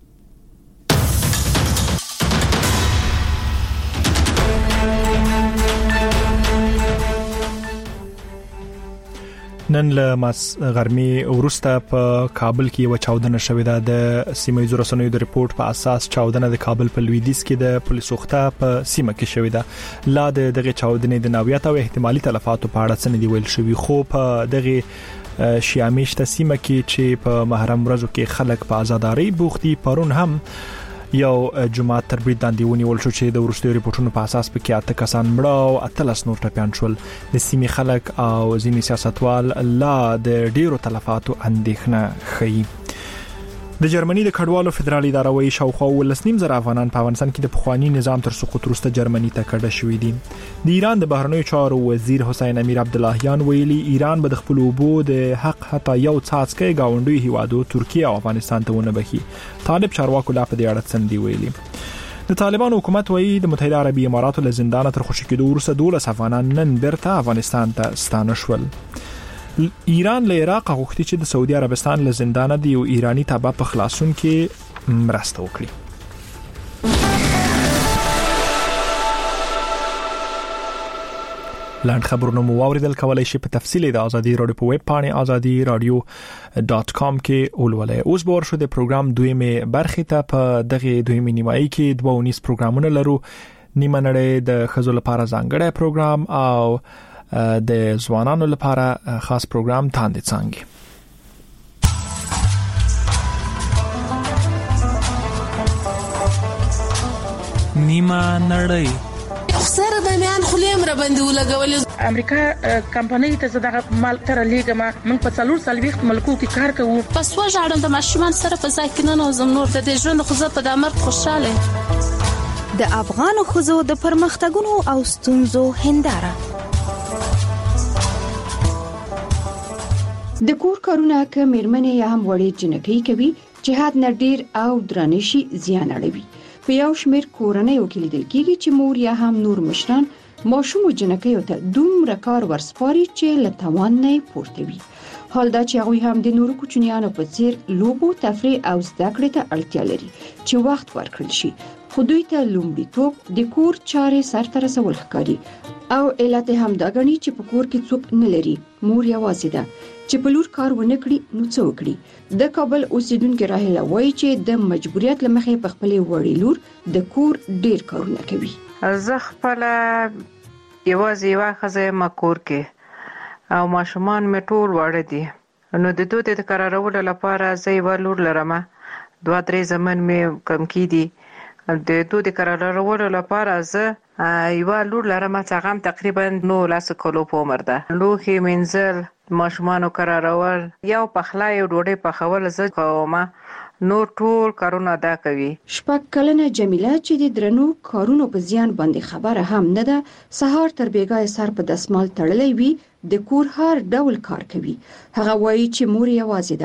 Speaker 1: نن له ماس غرمې وروسته په کابل کې یو چاودنه شوې ده. د سیمه ییزو رسنیو د ریپورت په اساس چاودنه د کابل په لویدیځ کې د پولیسو خطه په سیمه کې شوې ده. لا د دغه چاودنې د نوعیت او احتمالي تلفاتو په اړه څه نه دی ویل شوی، خو په دغه شیامیشته سیمه کې چې په محرم ورځو کې خلک په آزاداری بوختي پرون هم یو جماعت تر برید لاندې ونیول شو چې د وروستیو ریپورتونو په اساس پکې اته کسان مړه او اتلس نور ټپیان شول. د سیمې خلک او ځینې سیاستوال لا د ډیرو تلفاتو اندېښنه ښيي. د جرمني د کډوالو فدرالي اداره وایي شاوخوا ولس نیم زره افغانان په افغانستان کې د پخوانی نظام تر سقوط وروسته جرمني ته کډه شوي دي. د ایران د بهرنیو چارو وزیر حسین امیر عبداللهیان ویلي ایران به د خپل اوبو د حق حتی یو څاڅکی ګاونډیو هیوادو ترکیه او افغانستان ته ونه بخي. طالب چارواکو لا په دې اړه څه دي ویلي. د طالبان حکومت وایي د متحده عربي اماراتو له زندانه تر خوشي کېدو وروسته دولس افغانان نن بیرته افغانستان ته ستانه شول. ایران له عراق غوښتي چې د سعودي عربستان له زندانه د یو ایرانی تابع په خلاصون کې مرسته وکړي. لاند خبرونه مو واوریدل، کولای شئ په تفصیل د ازادي رادیو په ویب پاڼه ازادي رادیو ډاٹ کام کې ولولئ. اوس به ورشو د پروګرام دویمه برخه ته. په دغه دویمه نیمایي کې دوه ونیس پروګرامونه لرو. نیمه نړۍ د خزو لپاره ځانګړی پروګرام او د ځوانانو لپاره خاص پروګرام تاندې څنګه.
Speaker 9: نیمه نړۍ
Speaker 10: سره د میان خلیم را باندې ولګول.
Speaker 11: امریکا کمپنۍ ته زداغه مال تر لیګما من په څلور سال وخت ملکو کې کار کوو.
Speaker 10: پس وژاړم د ماشومان سره په ځای کې نه نوزم نور د ژوند خو زه په دامر خوشاله.
Speaker 12: د افغان خزو د پرمختګونو او ستونزو هنداره.
Speaker 13: د کور کارونه که میرمنې یا هم وړې جنکۍ کوي جهاد نډیر او درانشي زیان اړوي. په یو شمېر کورنۍ وکیل کېږي چې مور یا هم نور مشران ماشوم او جنکۍ ته دومره کار ورسپاري چې له توان نه پورته وي. حال دا چې هغوی هم د نورو کوچنیانو په څیر لوبو، تفریح او زده کړې ته اړتیا لري چې وخت ورکړل شي. خو دوی ته لومړیتوب د کور چارې سرته رسول ښکاري او علت هم دا ګڼي چې په کور کې څوک نه لري، مور یوازې ده چې په لور کار ونه کړي نو څه وکړي. د کابل اوسیدونکو راهله وایي چې د مجبوریت لمخې په خپل وړي لور د کور ډیر کارونه کوي.
Speaker 28: زه خپل یوازې یو خزه ما کور کې او ماشومان مې ټول وړه دي، نو د دوی د قرارولو لپاره زه یو لور لرم. دوه درې زمن مې کم کیدي د دوی د قرارولو لپاره زه یو لور لرم چې هغه تقریبا نو لاس کولو په عمر ده. لوخي منزل ماشومانو قرارول یو پخلای او ډوډۍ پخول زه کوم، نور ټول کارونه دا کوي.
Speaker 13: شپږ کلنه جمیله چې د درنو کارونو په زیان باندې خبره هم نه ده، سهار تر بیګای سر په دسمال تړلې وي، د کور هر ډول کار کوي. هغه وایي چې مور یوازې ده،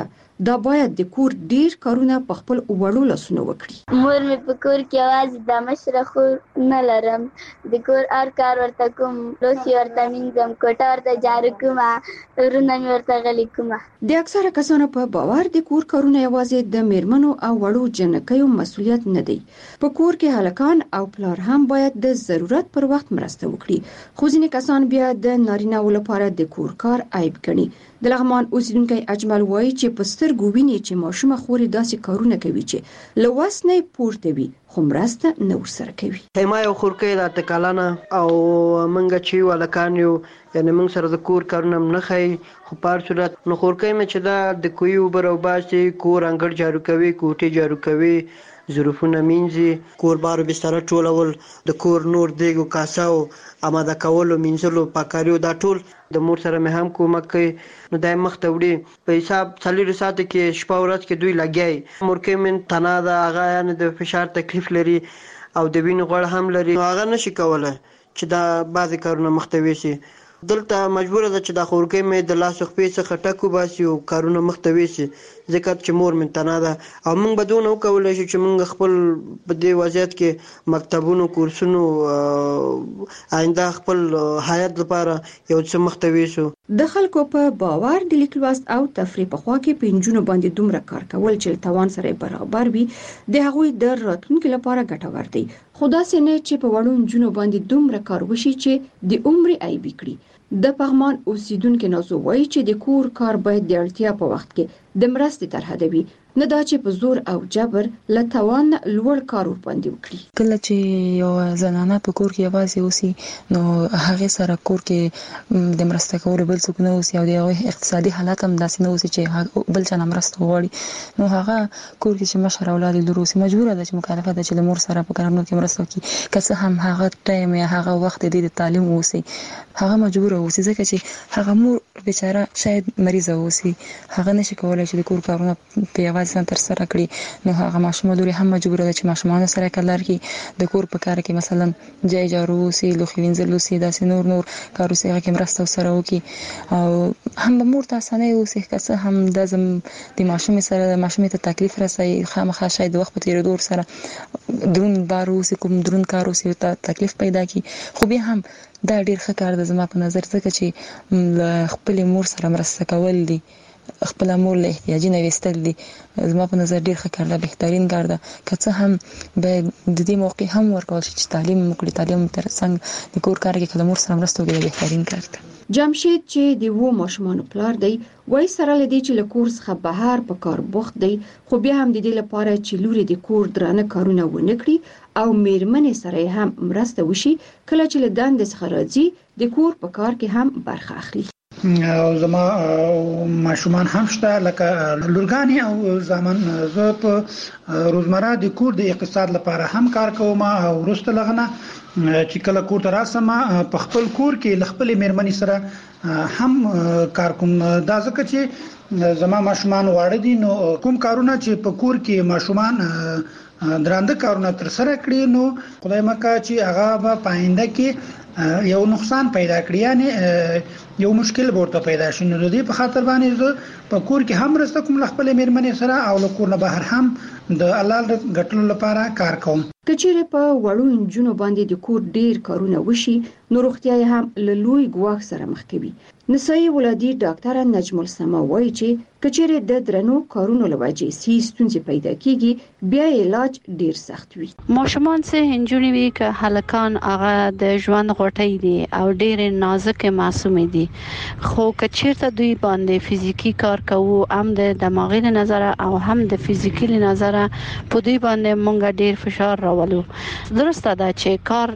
Speaker 13: دا باید د کور ډیر کارونه په خپل وړو لاسونو وکړي.
Speaker 2: مور مې په کور کې یوازې د مشره خور نه لرم، د کور هر کار ورته کوم، لوښي ورته مینځم، کوټه ورته جارو کوم، ورونه مې ورته غلي کوم.
Speaker 13: د اکثره کسانو په باور د کور کارونه یوازې د میرمنو او وړو جنکیو مسؤلیت نه دی. په کور کې هلکان او پلار هم باید د ضرورت پر وخت مرسته وکړي، خو ځینې کسان بیا د نارینه‌و لپاره د کور کار عیب ګڼي. د لغمان اوسیدونکی اجمل وایي چې په سترګو ویني چې ماشومه خوري داسې کارونه کوي چې له وس نه پورته وي، خو مرسته نه ورسره کوي.
Speaker 7: ما یو خورکۍ د اته کلنه او منګه چې ولکان یو یعنی موږ سره د کور کارونه نه خي، خو په هر صورت نو خورکۍ مې چې دا د کوی اوبه راوباسي، کور انګړ جارو کوي، کوټې جارو کوي، ظروفونه مینځي، کور بار بستر ټولول، د کور نور دیګ او کاسه او آماده کول او مینځلو پاکاریو دا ټول د مور سره مې هم کومک کوي. نو دای مخ ته وړي په حساب څلور ساعت کې شپه ورځ کې دوی لګي. مورکې من تنا دا هغه یعنی د فشار تکلیف لري او د وینې غوړ هم لري، هغه نشي کولای چې دا بعضی کارونه مختوي شي. دلته مجبور ده چې د خورکې مې د لاس خپې څخه ټکو باسي او کارونه مختوي شي، ځکه چې مور من تنا ده او موږ به دونه وکولای شو چې موږ خپل په دې وضعیت کې مکتبونو، کورسونو، آینده خپل حیات لپاره یو څه مختوي شو.
Speaker 13: د خلکو په باور د لیک لوست او تفریح په خوا کې په نجونو باندې دومره کار کول چې توان سره برابر وي د هغوی د راتلونکي لپاره ګټور دی، خو داسې نه چې په وړو نجونو باندې دومره کار وشي چې د عمر عیب کړي. د پغمان اوسیدونکو نازو وایي چې د کور کار باید د اړتیا په وخت کې د مرستې تر حد وي، نه دا چې په زور او جبر له توان لوړ کار ورباندې وکړي.
Speaker 15: کله چې یو زنانه په کور کې یوازې اوسي نو هغه سره کور کې د مرسته کولو بل څوک نه اوسي او د اقتصادي حالت هم داسې نه اوسي چې بل چا نه مرسته وغواړي، نو هغه کور کې چې مشر اولاد لري اوسي مجبوره ده چې مکلفه ده چې د مور سره په کارونو کې مرسته وکړي، که څه هم هغه ټایم یا هغه وخت د تعلیم اوسي هغه مجبوره اوسي، ځکه چې هغه مور بیچاره شاید مریضه اوسي، هغه نشي کولای چې د کور کارونه په یوازې تر سره کړي، نو هغه ماشوم لوري هم مجبوره ده چې ماشومان سره کار کوي، د کور په کار کې مثلا جای جارو سي، لوښي وینځل سي، داسې نور نور کارو سي هغه مرسته سره وکړي او هم مور ته اسانه اوسي، که څه هم د زم د ماشوم سره ماشوم ته تکلیف راسي، خامخا شاید وخت په تیر دور سره درون بارو سي، کوم درون کارو سي ته تکلیف پیدا کی، خو به هم دا ډیر ښه کار ده زما په نظر، ځکه چې خپل مور سره مرسته کول دي، خپل مور له احتیاجي نه وستل دي، زما په نظر ډیر ښه کار ده، بهترین کار ده، که څه هم به د دې موقع هم ورکول شي چې تعلیم وکړي، تعلیم تر څنګ د کور کار کې کله مور سره مرسته وکړي بهترین کار ده.
Speaker 13: جمشید چې د وو ماشومان پلار دی وای سره لدی چې له کور څخه بهر په کار بوخت دی، خو بیا هم د دې لپاره چې لوري د کور درانه کارونه ونه کړي او میرمنې سره هم مرسته وشي، کله چې له دندې څخه راځي د کور په کار کې هم برخه اخلي.
Speaker 16: او زما ماشومان هم شته لکه لورګانی او زمان زه په روزمره د کور د اقتصاد لپاره هم کار کوم او ورسته لغنه چې کله کور ته راسم په خپل کور کې خپل میرمنې سره هم کار کوم، دا ځکه چې زما ماشومان واړه دي، نو کوم کارونه چې په کور کې ماشومان درانده کارونه تر سره کړی نو خدای مکه چې هغه په پاینده کې یو نقصان پیدا کړی، یعنی یو مشکل ورته پیدا شي، نو د دې په خاطر باندې زه په کور کې هم رسته کوم خپل میرمنې سره او له کور نه بهر هم د الله ګټلو لپاره کار کوم.
Speaker 13: کچېره په وړو انجونو باندې د کور ډیر کارونه وشي نو روغتیا هم له لوی ګواښ سره مخ کوي. نسایي ولادي ډاکټر نجم السما وایي چې کچېره د درنو کارونو لوجې سي ستونزې پیدا کیږي بیا علاج ډیر سخت وي.
Speaker 17: ماشومان سه انجونی وی که هلکان هغه د ژوند غټي دي او ډیر نازک معصوم دي، خو کچېرته دوی باندې فزیکی کار کوو هم د دماغي نظر او هم د فزیکی نظر په دوی باندې مونږ ډیر فشار راولو. درسته ده چې کار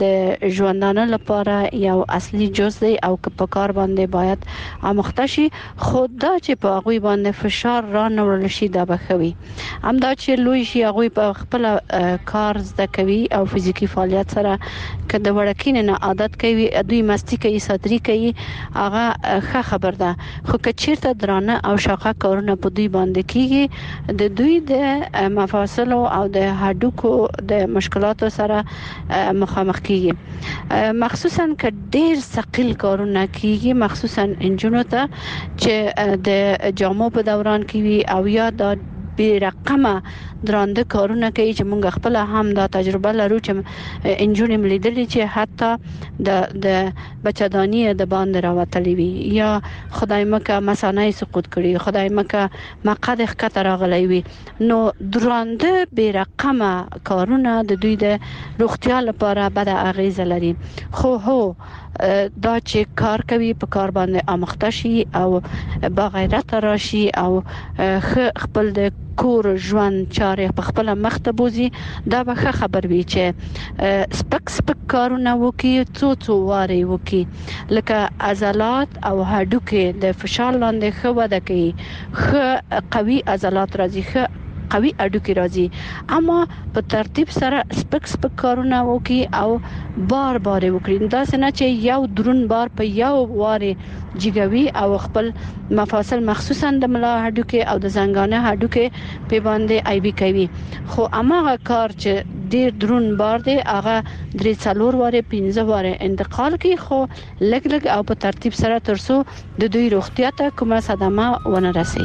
Speaker 17: د ژوندانه لپاره یو اصلي جز دی او که په کار باندې باید آموخته شي، خو دا چې په هغوی باندې فشار را نوړل شي دا بخوي، هم دا چې لوی شي هغوی په خپل کار زده کوي او فزیکی فعالیت سره که د وړکین نه عادت کوي، دوی مستی کوي، ساتری کوي، هغه ښه خبر ده، خو که چیرته درانه او شاقه کارونه په دوی باندې کیږي د دوی د مفاصل او د هډوکو د مشکلاتو سره مخامخ کیږي، مخصوصا که ډیر ثقيل کارونه کیږي، مخصوصا انجونو ته چې د جامو په دوران کې وي او یا د بی رقمه درانده کارونه کوي چې موږ خپل هم دا تجربه لرو چې انجونې ملیدلې چې حتی د د بچدانی د باندې راوتلې وي یا خدای مکه مثانه سقوط کړي، خدای مکه مقعد ښکته راغلی وي. نو درانده بی رقمه کارونه د دوی د روغتیا لپاره بد اغیزه لري. خو هو دا چې کار کوي په کار باندې آموخته شي او با غیرت راشي او خپل د کور ژوند چارې په خپل مخ ته بوزي، دا به ښه خبر وي چې سپک سپک کارونه وکي، څو څو واره وکي، لکه عضلات او هډوکي د فشار لاندې ښه وده کوي، ښه قوي عضلات راځي، ښه قوي اډوکی راځي، اما په ترتیب سره سپک سپک کارونه وکي او بار بار وکړي. دا څنګه چې یو درون بار په یو واره جګوي او خپل مفاصل مخصوصا د ملا هډوکی او د زنګانه هډوکی په باندې ایبي کوي. خو اماغه کار چې ډیر درون بار دی هغه درې څلور واره پنځه واره انتقال کوي، خو لګ لګ او په ترتیب سره ترسو د دوی روغتیا ته کومه صدمه ونه رسي.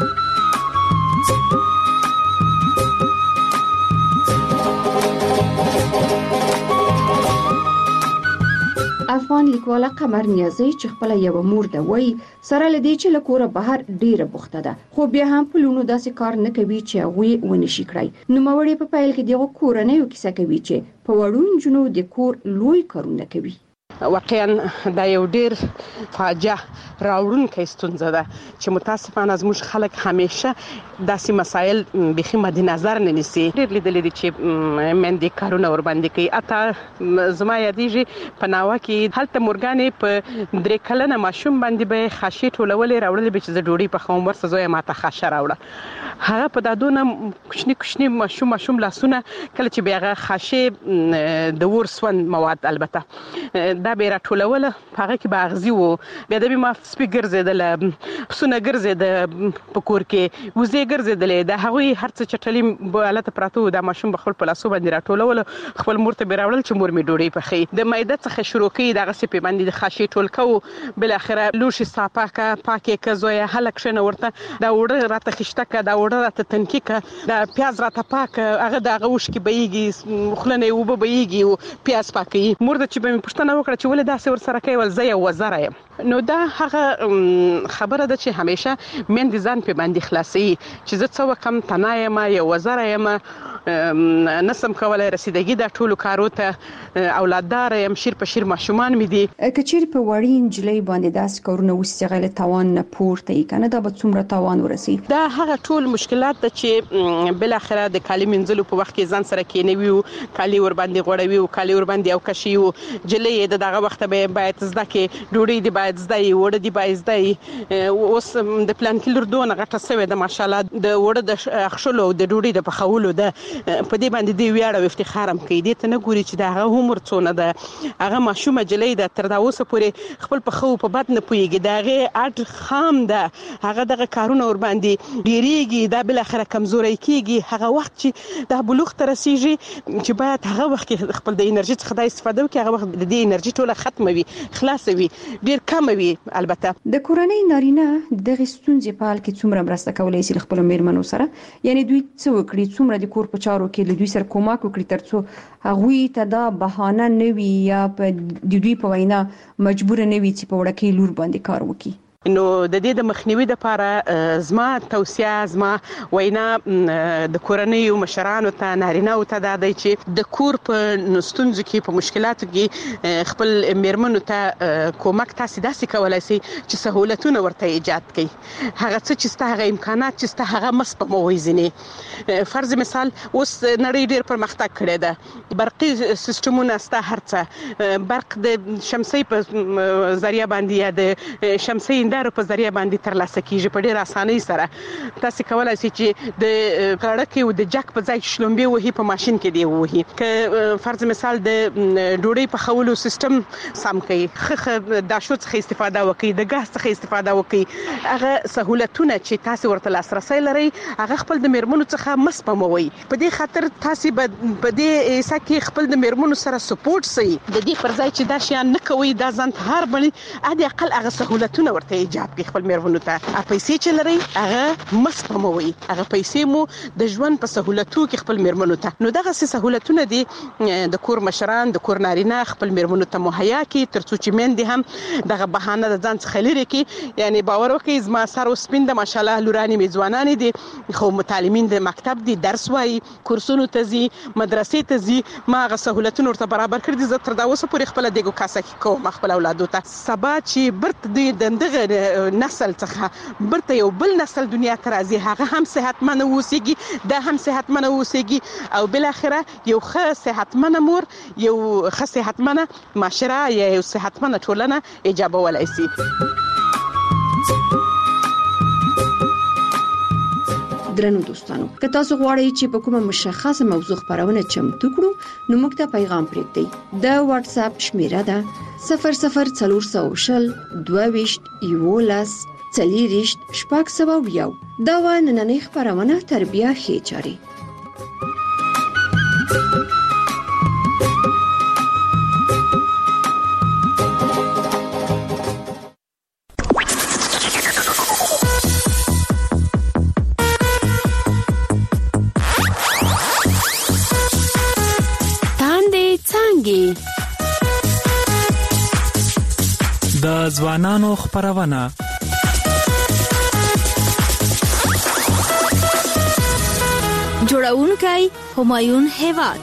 Speaker 13: افغان لیکواله قمر نیازی چې خپل یو مور ده وای سره لدی چې له کوره بهر ډیره بوخته ده، خو بیا هم په لونو داسې کار نه کوي چې هغه ونشي کړای. نو موري په پایل کې دغه کورنۍ کیسه کوي چې په وړو جنو د کور لوی کارونه کوي.
Speaker 4: واقعا دا یو ډیر فاجعه راوړونکې ستونزه ده چې متاسفانه زموږ خلک همیشه داسې مسایل بخي مد نظر نه نیسي. ډیر لیدل دي چې مندې کارونه ور باندې کوي. اته زما یادېږي په ناوه کې هلته مورګانې په درې کلنه ماشوم باندې به خاشې ټولولې راوړلې به چې زه ډوډۍ پخوم ورسه زوی ماته خاشه راوړه. هغه په دادونه کوچني کوچني ماشوم ماشوم لاسونه کله چې بیا هغه خاشې د ور سون مواد البته دا به راټولوله هغه کې به اغزي وو، بیا د ما سپي ګرځېدل، پسونه ګرځېد په کور کې، وزې ګرځېدلې، د هغوی هر څه چټلي بالته پراته وو. دا ماشوم به خپل په لاسو باندې راټولول، خپل مور ته به راوړل چې مور مې ډوډۍ پخوي. د معده څخه شروع کوي دغسې پې باندې د خاشې ټول کوو، بالاخره لوښي صافه که پاکې که زویه هله کښېنه ورته دا اوړه راته خیشته که، دا اوړه راته تنکي که، دا پیاز راته پاک هغه د هغه اوښکې بهیږي، خوله نه یې اوبه بهیږي او پیاز پاکوي. مور ده چې به مې پوښتنه وکړه چې ولې داسې ورسره کوي، ول زه یو وزره یم. نو دا هغه خبره ده چې همیشه میندې ځان پې باندې خلاصوي چې زه څه وکړم، تنه یم، یو وزره یم، نسم کولی رسیدګي دا ټولو کارو ته، اولاددار یم، شیر په شیر ماشومان مې دي.
Speaker 13: که چیرې په وړې نجلۍ باندې داسې کارونه وسي چې هغه له تاوان نه پورته وي که نه، دا به څومره تاوان ورسي؟
Speaker 4: دا هغه ټول مشکلات ده چې بالاخره د کالي مینځلو په وخت کې ځان سره کېنوي او کالي ور باندې غوړوي او کالي ور باندې اوکشي او جلۍ یې د دغه وخته به باید زده کړي، ډوډۍ دې باید زده وي، اوړه دې باید زده وي. اوس د پلانکي لور دونه غټه سوې ده ماشاءالله، د اوړه د اخښلو او د ډوډۍ د پخولو ده، په دې باندې دی ویاړ او افتخار هم کوي. دې ته نه ګوري چې د هغه عمر څونه ده، هغه ماشومه جلۍ ده، تر دا اوسه پورې خپل په ښه او په بد نه پوهېږي، د هغې اډ خام ده، هغه دغه کارونه ور باندې ډېرېږي، دا بالاخره کمزوری کېږي. هغه وخت چې دا بلوغ ته رسېږي چې باید هغه وخت کې خپل د انرژي څخه دا استفاده وکړي، هغه وخت د دې انرژي ټوله ختمه وي، خلاصه وي، ډېر کمه وي. البته
Speaker 13: د کورنۍ نارینه دغه ستونزې په حال کې څومره مرسته کولی شي له خپلو مېرمنو سره؟ یعنی دوی څه وکړي، څومره د کور په چارو کې له دوی سره کومک وکړي ترڅو هغوی ته دا بهانه نه وي یا په د دوی په وینا مجبور نه وي چې په وړکۍ لور باندې کار وکړي.
Speaker 4: نو د دې د مخنیوي لپاره زما توصیه، زما وینا د کورنیو مشرانو ته، نارینه‌و ته دا دی چې د کور په ستونزو کې، په مشکلاتو کې خپل میرمنو ته کومک تاسې داسې کولی شئ چې سهولتونه ورته ایجاد کړئ. هغه څه چې ستا هغه امکانات چې ستا هغه مس په موازنې. فرض مثال اوس نړۍ ډېر پرمختګ کړی ده، برقي سیسټمونه ستا هر څه، برق د شمسۍ په ذریعه باندې یا د شمسۍ لارو په ذریعہ باندې ترلاسه کیږي په ډیر اسانۍ سره. تاسو کولای شئ چې د کړکۍ او د جک په ځای شلومبې وهي په ماشين کې دی وهي. ک فرض مثال د ډوډۍ په خولو سیستم سم کوي، خخ د شوت څخه استفاده وکړي، د ګاز څخه استفاده وکړي. هغه سہولتونه چې تاسو ورته لاسرسي لري هغه خپل د میرمنو څخه مسپموي. په دې خاطر تاسو په دې ایسا کې خپل د میرمنو سره سپورټ سي. د دې پر ځای چې دا شیان نه کوي دا ځان ته هر بلی اده اقل هغه سہولتونه ورته ایجاد کوي خپل میرمنو ته. پیسې چې لري هغه مسپموي، هغه پیسې مو د ژوند په سہولتو کې خپل میرمنو ته. نو دغه سہولتونه دي د کور مشران د کور نارینه خپل میرمنو ته مهیا کی ترڅو چې مندي هم دغه بهانه د ځان څخه لري کی. یعنی باور وکړئ زما سره وسپین د ماشاءالله لورانی میځوانان دي، خو متعلمین د مکتب دي، درس وایي، کورسونو ته ځي، مدرسې ته ځي. ما هغه سہولتونه ورته برابر کړی دي. زه تر دا اوسه پورې خپل دغه کاسه کې کوم خپل اولادو ته. سبا چې برت دوی دغه نسل څخه برته یو بل نسل دنیا ته راځي هغه هم صحتمن اوسېږي، دا هم صحتمن اوسېږي او بل اخره یو ښه صحتمن مور، یو ښه صحتمن معاشره، یو صحتمن ټولنه ایجابولای شي.
Speaker 13: درنو دوستانو، که تاسو غواړئ چې په کومه مشخصه موضوع خبرونه چمتو کړو نو موږ ته پیغام پرېږدئ. د واتس اپ شمیره ده صفر صفر څلور سوه شل دوه ویشت یولس څلېرویشت شپږ سوه اویا. دا وه نننۍ خپرونه تربیه ښې چارې.
Speaker 9: د ځوانانو خبرونه
Speaker 12: جوړونکی همایون هیواد.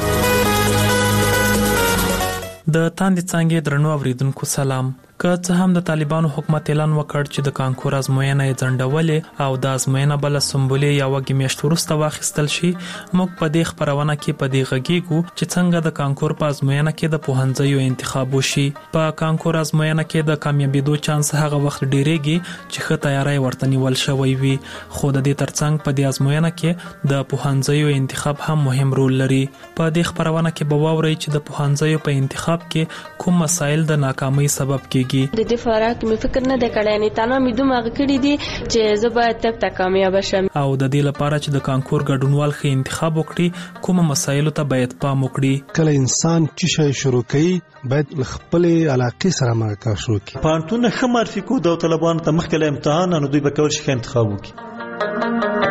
Speaker 9: د تاندې څنګه درنو اوریدونکو سلام. که څه هم د طالبانو حکومت اعلان وکړ چې د کانکور ازموینه یې ځنډولې او د ازموینه بل سمبولې یا وګي میاشت وروسته واخیستل شي، موږ په دې خبرونه کې په دې غږیږو چې څنګه د کانکور په ازموینه کې د پوهنځیو انتخاب وشي. په کانکور ازموینه کې د کامیابیدو چانس هغه وخت ډیریږي چې ښه تیاری ورته نیول شوی وي، خو د دې ترڅنګ په دې ازموینه کې د پوهنځیو انتخاب هم مهم رول لري. په دې خبرونه کې به واورئ چې د پوهنځیو په انتخاب کې کوم مسایل د ناکامۍ سبب کېږي.
Speaker 14: د دې فارق مې فکر نه دی کړی، نه تنه مې دومره کړی دي چې زه باید تک تک کامیاب شم.
Speaker 9: او د دې لپاره چې د کانکور ګډونوال ښه انتخاب وکړي کوم مسایلو ته باید پام وکړي.
Speaker 18: کله انسان چې شي شروع کوي باید خپل علاقې سره مرکه شروع کړي.
Speaker 19: پانتون ښه معرفي کو د طالبانو ته مخکې له امتحان نو دوی به کول شي انتخاب وکړي.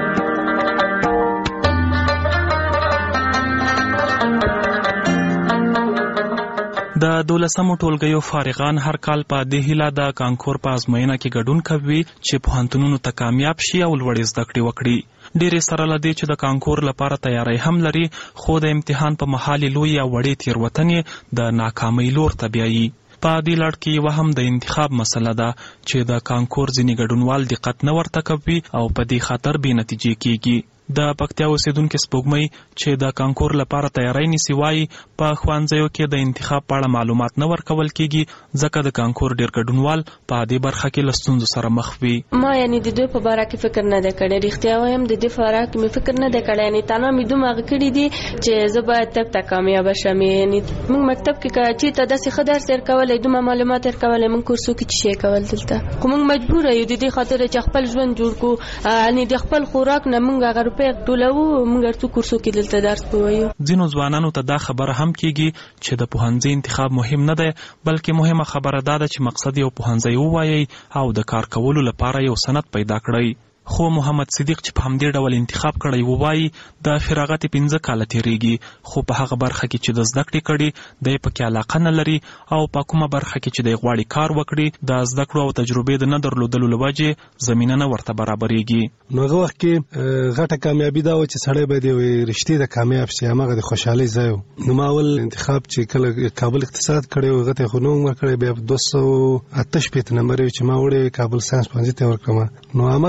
Speaker 9: د دولسمو ټولګیو فارغان هر کال په دې هیله د کانکور په ازموینه کې ګډون کوي چې پوهنتونونو ته کامیاب شي او لوړې زده کړې وکړي. ډېرې سره له دې چې د کانکور لپاره تیاری هم لري، خو د امتحان په مهال لوی یا وړې تېروتنې د ناکامۍ لور ته بیایي. په دې لړ کې یوه هم د انتخاب مسله ده چې د کانکور ځینې ګډونوال دقت نه ورته کوي او په دې خاطر بې نتیجې کیږي. د پکتیا اوسیدونکو سپوږمۍ چې د کانکور لپاره تیاری نیسي وایي په ښوونځیو کې د انتخاب په اړه معلومات نه ورکول کیږي ځکه د کانکور ډېر ګډونوال په دې برخه کې له ستونزو سره مخ وي.
Speaker 14: ما یعنی د دوی په باره کې فکر نه دی کړی، رښتیا وایم د دې په باره کې مې فکر نه دی کړی. یعنی تنه مې دومره کړي دي چې زه باید تک تک کامیاب شم. یعنی موږ مکتب کې چې ته داسې ښه درس ورکولی، دومره معلومات ورکولی، موږ کورسو کې څه شی کول دلته، خو موږ مجبوره یو د دې خاطر چې خپل ژوند جوړ کړو. یعنی د خپل خوراک نه موږ هغه روپۍ ټولوو، موږ ورته کورسو کې دلته درس ووایو.
Speaker 9: ځینو ځوانانو ته دا خبره هم کیږي چې د پوهنځي انتخاب مهم نه دی، بلکې مهمه خبره دا ده چې مقصد یو پوهنځي ووایي او د کار کولو لپاره یو سند پیدا کړئ. خو محمد صدیق چې په همدې ډول انتخاب کړی ووایي د فراغت پنځه کاله تیریږي، خو په هغه برخه کې چې د زده کړې کړي دی پکې علاقه نه لري او په کومه برخه کې چې دی غواړي کار وکړي د زده کړو او تجربې د نه درلودلو له وجې زمینه نه ورته برابرېږي.
Speaker 18: نو هغه وخت کې غټه کامیابي دا و چې سړی باید یو رښتې د کامیاب شي، هماغه د خوشحالۍ ځای و. نو ما اول انتخاب چې کله کابل اقتصاد کړی و هغه ته خو نه وم ورکړی، بیا دوه سوه اته شپېته نمبر چې ما وړی کابل ساینس پوهنځي ته ورکړم. نو هماغه غټ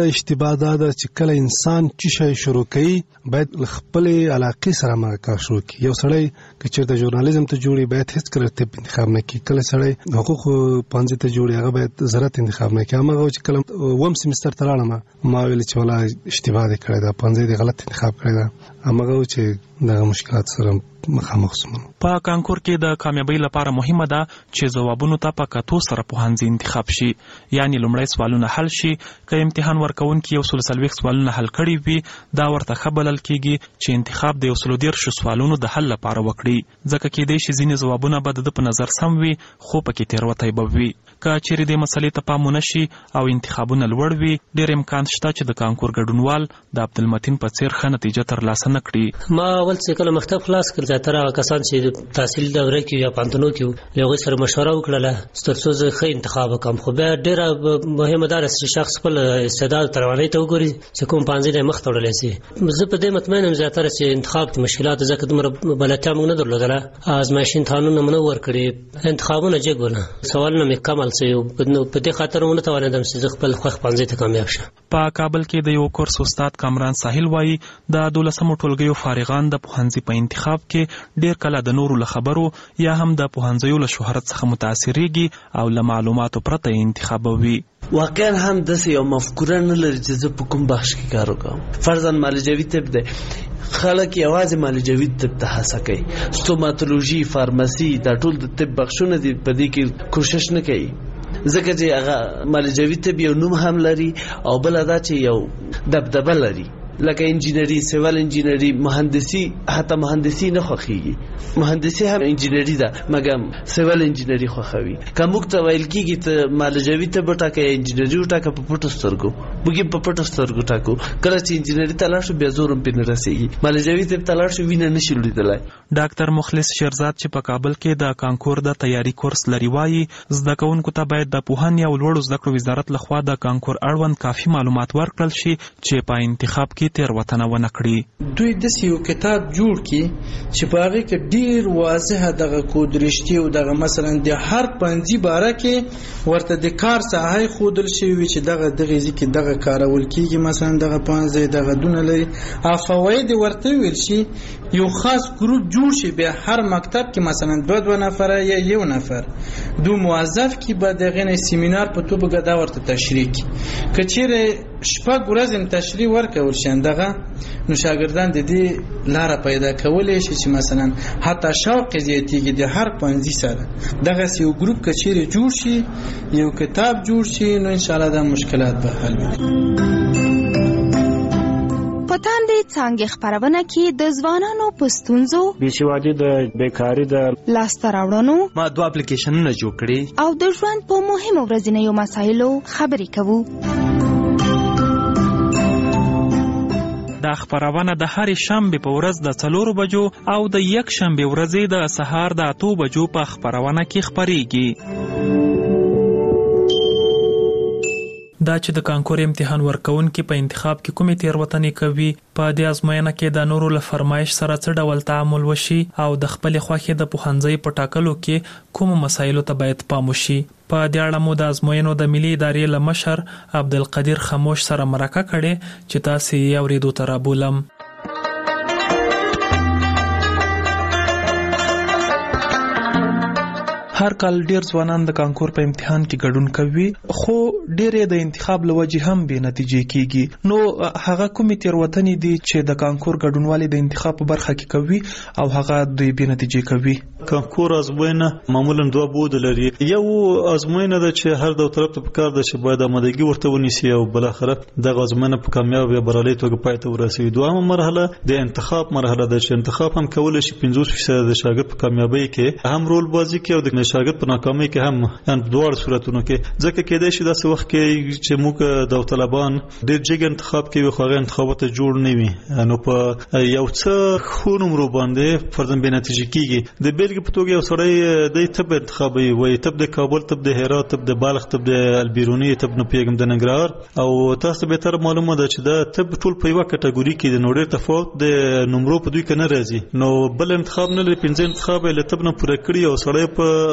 Speaker 18: ستره اشتباه ده چې کله انسان چې شي شروع کوي باید خپل علاقه سره ماکار شروع کوي. یو سړی چې چیرته ژورنالیزم ته جوړي باید هیڅ کله طب انتخاب نه کوي. کله سړی حقوق پانځه ته جوړي هغه باید زراعت انتخاب نه کوي. هغه چې کله وم سیمستر ته لاړم ما ویل چې ولا اشتباه دې کړی دا پانځه دې غلط انتخاب کړی دا هغه چې دغه مشکلات سره مخامخ سوم.
Speaker 9: په کانکور کې د کامیابی لپاره مهمه ده چې ځوابونو ته په کتو سره پوهنځي انتخاب شي، یعنی لومړی سوالونه حل شي. که امتحان ورکوونکي یو سل څلوېښت سوالونه حل کړي وي دا ورته ښه بلل کېږي چې انتخاب د یو سل دېرشو سوالونو د حل لپاره وکړي، ځکه کېدای شي ځینې ځوابونه به د ده په نظر سم وي خو پکې تېروتی به وي. که چیرې دې مسلې ته پام ونه شي او انتخابونه لوړ وي ډېر امکان شته چې د کانکور ګډونوال د عبدالمتین په څېر ښه نتیجه ترلاسه نه کړي.
Speaker 3: ما اول چې کله مکتب خلاص کړ زیاتره هغه کسان چې تحصیل دوره کې یا پانتونو کې له هغوی سره مشوره وکړله تر څو زه ښه انتخاب وکړم. خو بیا ډېره مهمه ده چې شخص خپل استعداد توانایي ته وګوري چې کوم پانځي دی مخ ته وړلی سي. زه په دې مطمئن یم زیاتره چې انتخاب کې مشکلات ځکه دومره بلدتیا موږ نه درلودله، ازمایښتي امتحانونه مو نه ورکړي، انتخابونه جګ ونه، سوالونه مې کم حل سوي. په دې خاطر ونه توانېدم چې زه خپل خوښ پانځي ته کامیاب شم.
Speaker 9: په کابل کې د یو کورس استاد کامران ساحل وایي د دولسمو ټولګیو فارغان د پوهنځي په انتخاب کې ډېر کله د نورو له خبرو یا هم د پوهنځیو له شهرت څخه متاثرېږي او له معلوماتو پرته یې انتخابوي.
Speaker 20: واقعا هم داسې یو مفکوره نه لري چې زه په کوم بخش کې کار وکړم. فرضاً معالجوي طب دی، خلک یوازې معالجوي طب ته هڅه کوي، ستوماتولوژي، فارمسي دا ټول د طب بخشونه دي په دې کې کوشش نه کوي ځکه چې هغه معالجوي طب یو نوم هم لري او بل دا چې یو دبدبه لري لکه انجینری، سیویل انجینری، مهندسی. حتی مهندسی نه خوښیږي، مهندسی هم انجینری ده مګم سیویل انجینری خوښوي. که موږ ته ویل کېږي ته معالجوي طب وټاکه یا انجینری وټاکه په پټو سترګو موږ یې په پټو سترګو ټاکو. کله چې انجینری ته لاړ شو بیا زور هم پرې نه رسېږي، معالجوي طب ته لاړ شو وینه نه شي لوېدلی.
Speaker 9: ډاکټر مخلص شیرزاد چې په کابل کې د کانکور د تیاری کورس لري وایي زده کوونکو ته باید د پوهنې او لوړو زده کړو وزارت لخوا د کانکور اړوند کافي معلومات ورکړل شي چې په انتخاب کې تېروتنه ونه کړي.
Speaker 21: دوی داسې یو کتاب جوړ کړي چې په هغې کې ډېر واضحه دغه کود رشتې او دغه مثلا د هر پنځي باره کې ورته د کار ساحه ښودل شوي وي چې دغه دغه ځای کې دغه کارول کېږي، مثلا دغه پنځه دغه دونه لري او فواید ورته ویل شي. یو خاص ګروپ جوړ شي بیا هر مکتب کې مثلا دوه دوه نفره یا یو نفر دو موظف کې به دغه نه سیمینار په توګه دا ورته تشریح کړي. که چیرې شپږ ورځې تشریح ورکول شي دغه نو شاګردان د دې لاره پیدا کولای شي چې مثلا حتی شوق زیاتیږي د هر پنځه سره دغه یو ګروپ کچېره جوړ شي یو کتاب جوړ شي نو ان شاء الله دا مشکلات به حل وي.
Speaker 12: پتان دې څنګه خبرونه کې د ځوانانو پستونزو
Speaker 22: بېسوادي د بیکاری د
Speaker 12: لاسته راوړنو
Speaker 22: ما دوه اپلیکیشنونه جوړ کړي
Speaker 12: او د ژوند په مهمو ورځنیو مسایلو خبرې کوو.
Speaker 9: دا خبرونه د هرې شنبې په ورځ د څلورو بجو او د یک شنبې ورځې د سهار د اتو بجو په خبرونه کې خبرېږي. دا چې د کانکور امتحان ورکوونکي په انتخاب کې کومې تېروتنې کوي، په دې ازموینه کې د نورو له فرمایش سره څه ډول تعامل وشي او د خپلې خوښې د پوهنځي په ټاکلو کې کومو مسایلو ته باید پام وشي. په دې اړه مو د ازموینو د ملي ادارې له مشر عبدالقدیر خموش سره مرکه کړې چې تاسې یې اورېدو ته رابولم. هر کال ډیر ځوانان د کانکور په امتحان کې ګډون کوي خو ډېرې د انتخاب له وجې هم بې نتیجې کیږي. نو هغه کومې تېروتنې دي چې د کانکور ګډونوالي د انتخاب په برخه کې کوي او هغه دوی بې نتیجې کوي؟
Speaker 19: کانکور ازموینه معمولا دوه بود لري. یو ازموینه ده چې هر دو طرف ته پکار ده چې باید آمادګي ورته ونیسي او بل اخره دغه ازموینه په کامیاب یا بریالي توګه پای ته ورسوي. دویمه مرحله د انتخاب مرحله ده چې انتخاب هم کولای شي پنځوس فیصد د شاګرد په کامیابی کې هم رول بازی کوي او د شاګرد په ناکامۍ کې هم ان دوه صورتونو کې ځکه کېدای شي داسې وخت کې چې موږ د طالبان ډېر جګ انتخاب کوي خو هغه انتخابات جوړ نه وي نو په یو څه خو نمرو باندې فرضاً بې نتیجې کېږي. د بیلګې په توګه یو سړی د طب انتخابوي وایي طب د کابل، طب د هرات، طب د بالغ، طب د البیروني، طب نه پوهېږم د ننګرهار او تاسو ته بهتره معلومه ده چې د طب ټول په یوه کټګوري کې د نو ډېر تفاوت د نمرو په دوی کې نه راځي. نو بل انتخاب نه لري، پنځه انتخاب یې له طب نه پوره کړي او سړی په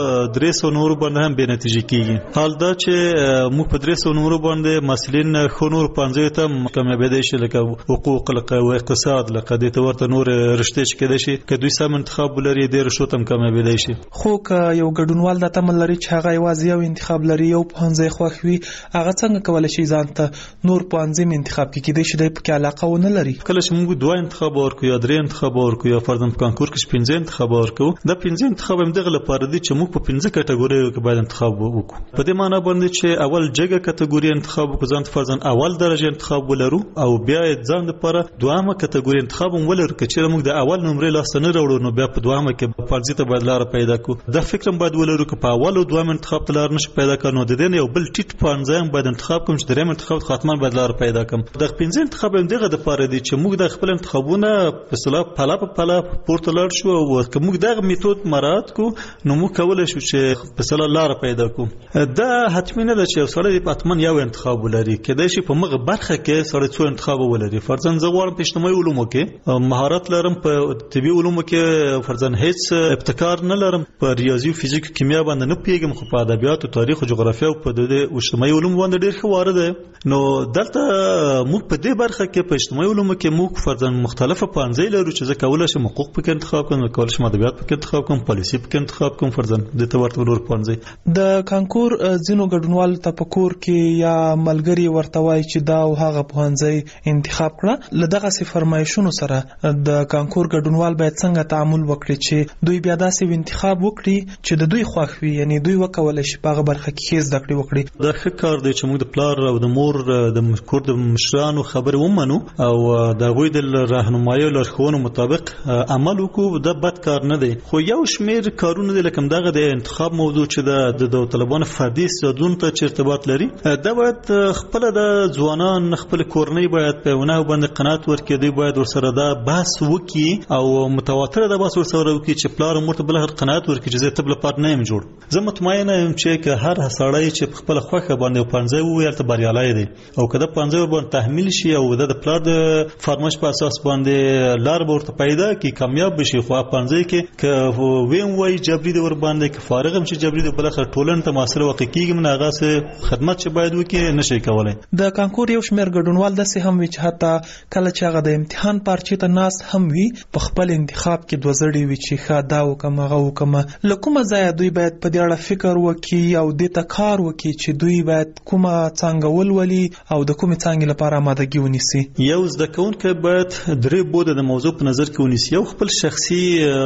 Speaker 19: درې سوه نورو باندې هم بې نتیجې کیږي. حال دا چې موږ په درې سوه نورو باندې مسلین خو نور پنځه ته کامیابېدای شي لکه حقوق لکه اقتصاد لکه دې ته ورته نور رشتې چې کېدای شي که دوی سم انتخاب ولري ډېر رشوت هم کامیابېدای شي.
Speaker 9: خو که یو ګډونوال دا تمه لري چې هغه یوازې یو انتخاب لري یو پوهنځی خوښ وي هغه څنګه کولی شي ځان ته نور پوهنځي م انتخاب کړي کېدای شي دی پکې علاقه ونه لري.
Speaker 19: کله چې موږ دوه انتخاب ورکړو یا درې انتخاب ورکړو یا فرضاً په کانکور کې پنځه انتخاب ورکړو دا پنځه انتخاب هم دغه لپاره دي چې موږ په پنځه کټګوریو کې باید انتخاب وکړو. په دې معنی باندې چې اول جګه کټګوري انتخاب وکړو ځان ته فرضاً اول درجه انتخاب ولرو او بیا ځان لپاره دوامه کټګوري انتخاب هم ولرو که چېرې موږ د اول نمرې لاسته نه راوړو نو بیا په دوامه کې پرځې ته باید لاره پیدا کړو. دا فکر هم باید ولرو که په اول او دویم انتخاب ته لاره نشو پیدا کړو نو د دې نه یو بل ټیټ پوهنځی هم باید انتخاب کوم چې دریم انتخاب حتما باید لاره پیدا کړم. د پنځه انتخاب هم دغه دپاره دی چې موږ د خپل انتخابونه په اصطلاح پله په پله پورته لاړ شو او که موږ دغه میتود مراعات کړو نو موږ کولی شو چې په اصطلاح لاره پیدا کړو. دا حتمي نه ده چې یو سړی حتما یو انتخاب ولري کېدای شي په مغه برخه کې سړی څو انتخاب ولري. فرضاً زه غواړم په اجتماعي علومو کې مهارت لرم په طبي علومو کې فرضاً هیڅ ابتکار نه لرم په ریاضي او فزیک او کیمیا باندې نه پیږم خو په ادبیات او تاریخ او جغرافیا او په د اجتماعي علومو باندې ډېر ښه وارد دی. نو دلته موږ په دې برخه کې په اجتماعي علومو کې موږ فرضاً مختلفه پوهنځي لرو چې زه کولی شم حقوق پکې انتخاب کړم کولی شم ادبیات پکې انتخاب کړم پالیسي پکې انتخاب کړم فرضاً د ته ورته نور پوهنځي.
Speaker 9: د کانکور ځینو ګډونوالو ته په کور کې یا ملګري ورته وایي چې دا او هغه پوهنځی انتخاب کړه له دغسې فرمایشونو سره د کانکور ګډونوال باید څنګه تعامل وکړي چې دوی بیا داسې انتخاب وکړي چې د دوی خوښ وي یعنی دوی وکولی شي په هغه برخه کې ښې زده کړې وکړي.
Speaker 19: دا ښه کار دی چې موږ د پلار او د مور د کور د مشرانو خبرې ومنو او د هغوی د راهنمایي او لارښوونو مطابق عمل وکړو. دا بد کار نه دی خو یو شمېر کارونه دي لکه همدغه د انتخاب موضوع چې د داوطلبانو فردي استعدادونو ته چې ارتباط لري دا باید خپله د ځوانان خپل کورنۍ باید په ونه باندې قناعت ورکړي دوی باید ورسره دا بحث وکړي او متواتره دا بحث ورسره وکړي چې پلار او مور ته بل هر قناعت ورکړي چې زه طب لپاره نه یم جوړ. زه مطمئنه یم چې که هر سړی چې په خپل خوښه باندې یو پوهنځی وویل ته بریالی دی او که دا پوهنځی ورباندې تحمیل شي او د پلار د فرمایش په اساس باندې لار به ورته پیدا کړي کامیاب به شي. خو هغه پوهنځی کې که ویم وایي جبري دی ورباندې که فارغ هم شي جبري دی بالاخره ټولنې ته معاصره واقع کېږي نو هغسې خدمت چې باید وکړي نه شي کولی.
Speaker 9: د کانکور یو شمېر ګډونوال داسې هم وي چې حتی کله چې هغه د امتحان پارچې ته ناست هم وي په خپل انتخاب کې دوه زړې وي چې ښه دا وکړم هغه وکړم. له کومه ځایه دوی باید په دې اړه فکر وکړي او دې ته کار وکړي چې دوی باید کومه څانګه ولولي او د کومې څانګې لپاره آمادګي ونیسي.
Speaker 19: یو زده کوونکی باید درې بوده د موضوع په نظر کې ونیسي. یو خپل شخصي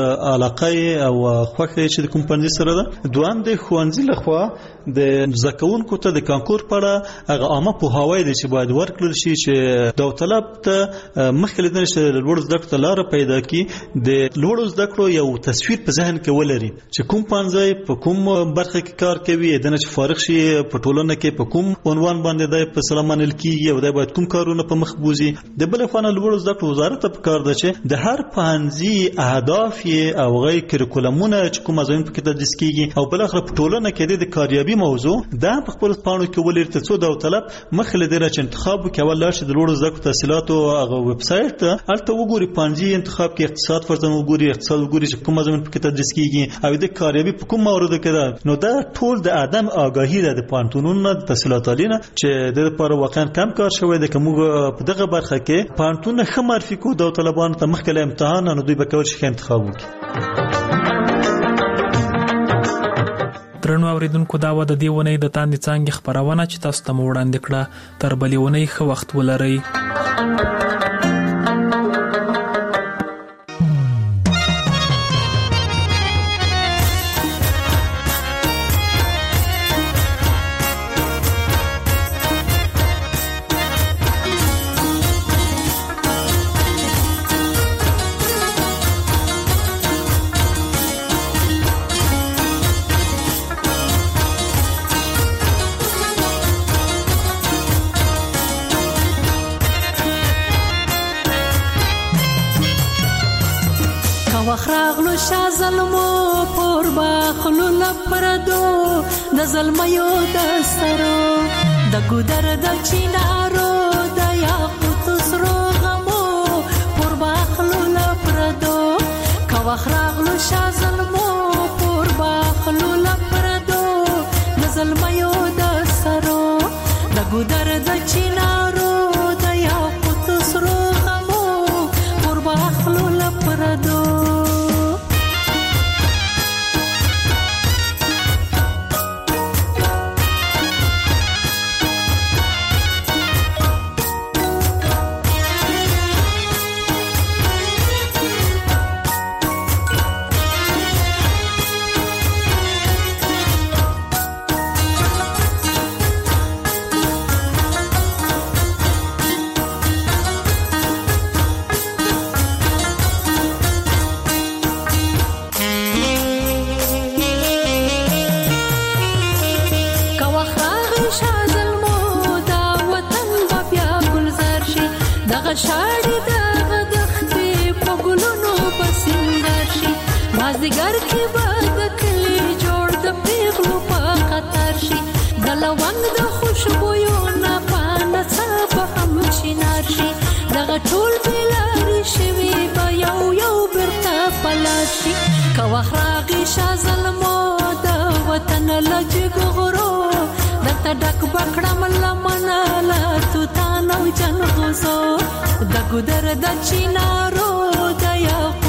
Speaker 19: علاقه او خوښه چې د کوم پوهنځي سره ده. دویم د ښوونځي لخوا د زده کوونکو ته د کانکور په اړه هغه عامه پوهاوی دی چې باید ورکړل شي چې داوطلب ته مخکې له دې چې لوړو زده کړو ته لاره پیدا کړي د لوړو زده کړو یو تصویر په ذهن کې ولري چې کوم پوهنځی په کوم برخه کې کار کوي د نه چې فارغ شي په ټولنه کې په کوم عنوان باندې دی په سلام منل کېږي او دی باید کوم کارونه په مخ بوزي. د بلې خوا نه لوړو زده کړو وزارت ته پکار ده چې د هر پوهنځي اهداف یې او هغه کریکولمونه چې کوم مضامین پکې تدریس کېږي او بالاخره په ټولنه کې د کاریابي موضوع دا په خپل پاڼو کې ولري تر څو داوطلب مخکې له دې چې انتخاب وکړي اول لاړ شي د لوړو زده کړو تحصیلاتو هغه ویب سایټ ته هلته وګوري پوهنځي انتخاب کې اقتصاد فرضاً وګوري اقتصاد وګوري چې کوم مضامین پکې تدریس کېږي او د کاریابي په کوم موردو کې ده. نو دا ټول د عدم آگاهي ده د پوهنتونونو د تحصیلات عالی نه چې د لپاره واقعا کم کار شوی دی که موږ په دغه برخه کې پوهنتونونه ښه معرفي کړو داوطلبانو ته مخکې له امتحان نو دوی به کولی شي ښه انتخاب وکړي.
Speaker 9: درنو اوریدونکو دا و د دې ونې د تاندې څانګې خپرونه چې تاسو ته مو وړاندې کړه. تر بلې ونې ښه وخت ولرئ.
Speaker 5: وخراغلو شا ظلمو پور باخلو لپردو د ظلمیو د سرو د ګودر د چینارو د یاقوت سرو غمو پور باخلو لپردو کا وخراغلو شا ظلمو پور باخلو مازیګر کې به د کلي جوړ د پیغلو په قطار شي د لونګ د خوشبویو نه پانه څه به هم شینار شي دغه ټول بلاري شوي به یو یو بیرته پلار شي که وخت راغی شاه ظلمو د وطن له جګو غرو درته ډک به کړم لمنه له توتان او جنغوزو د ګودر د چینارو د یو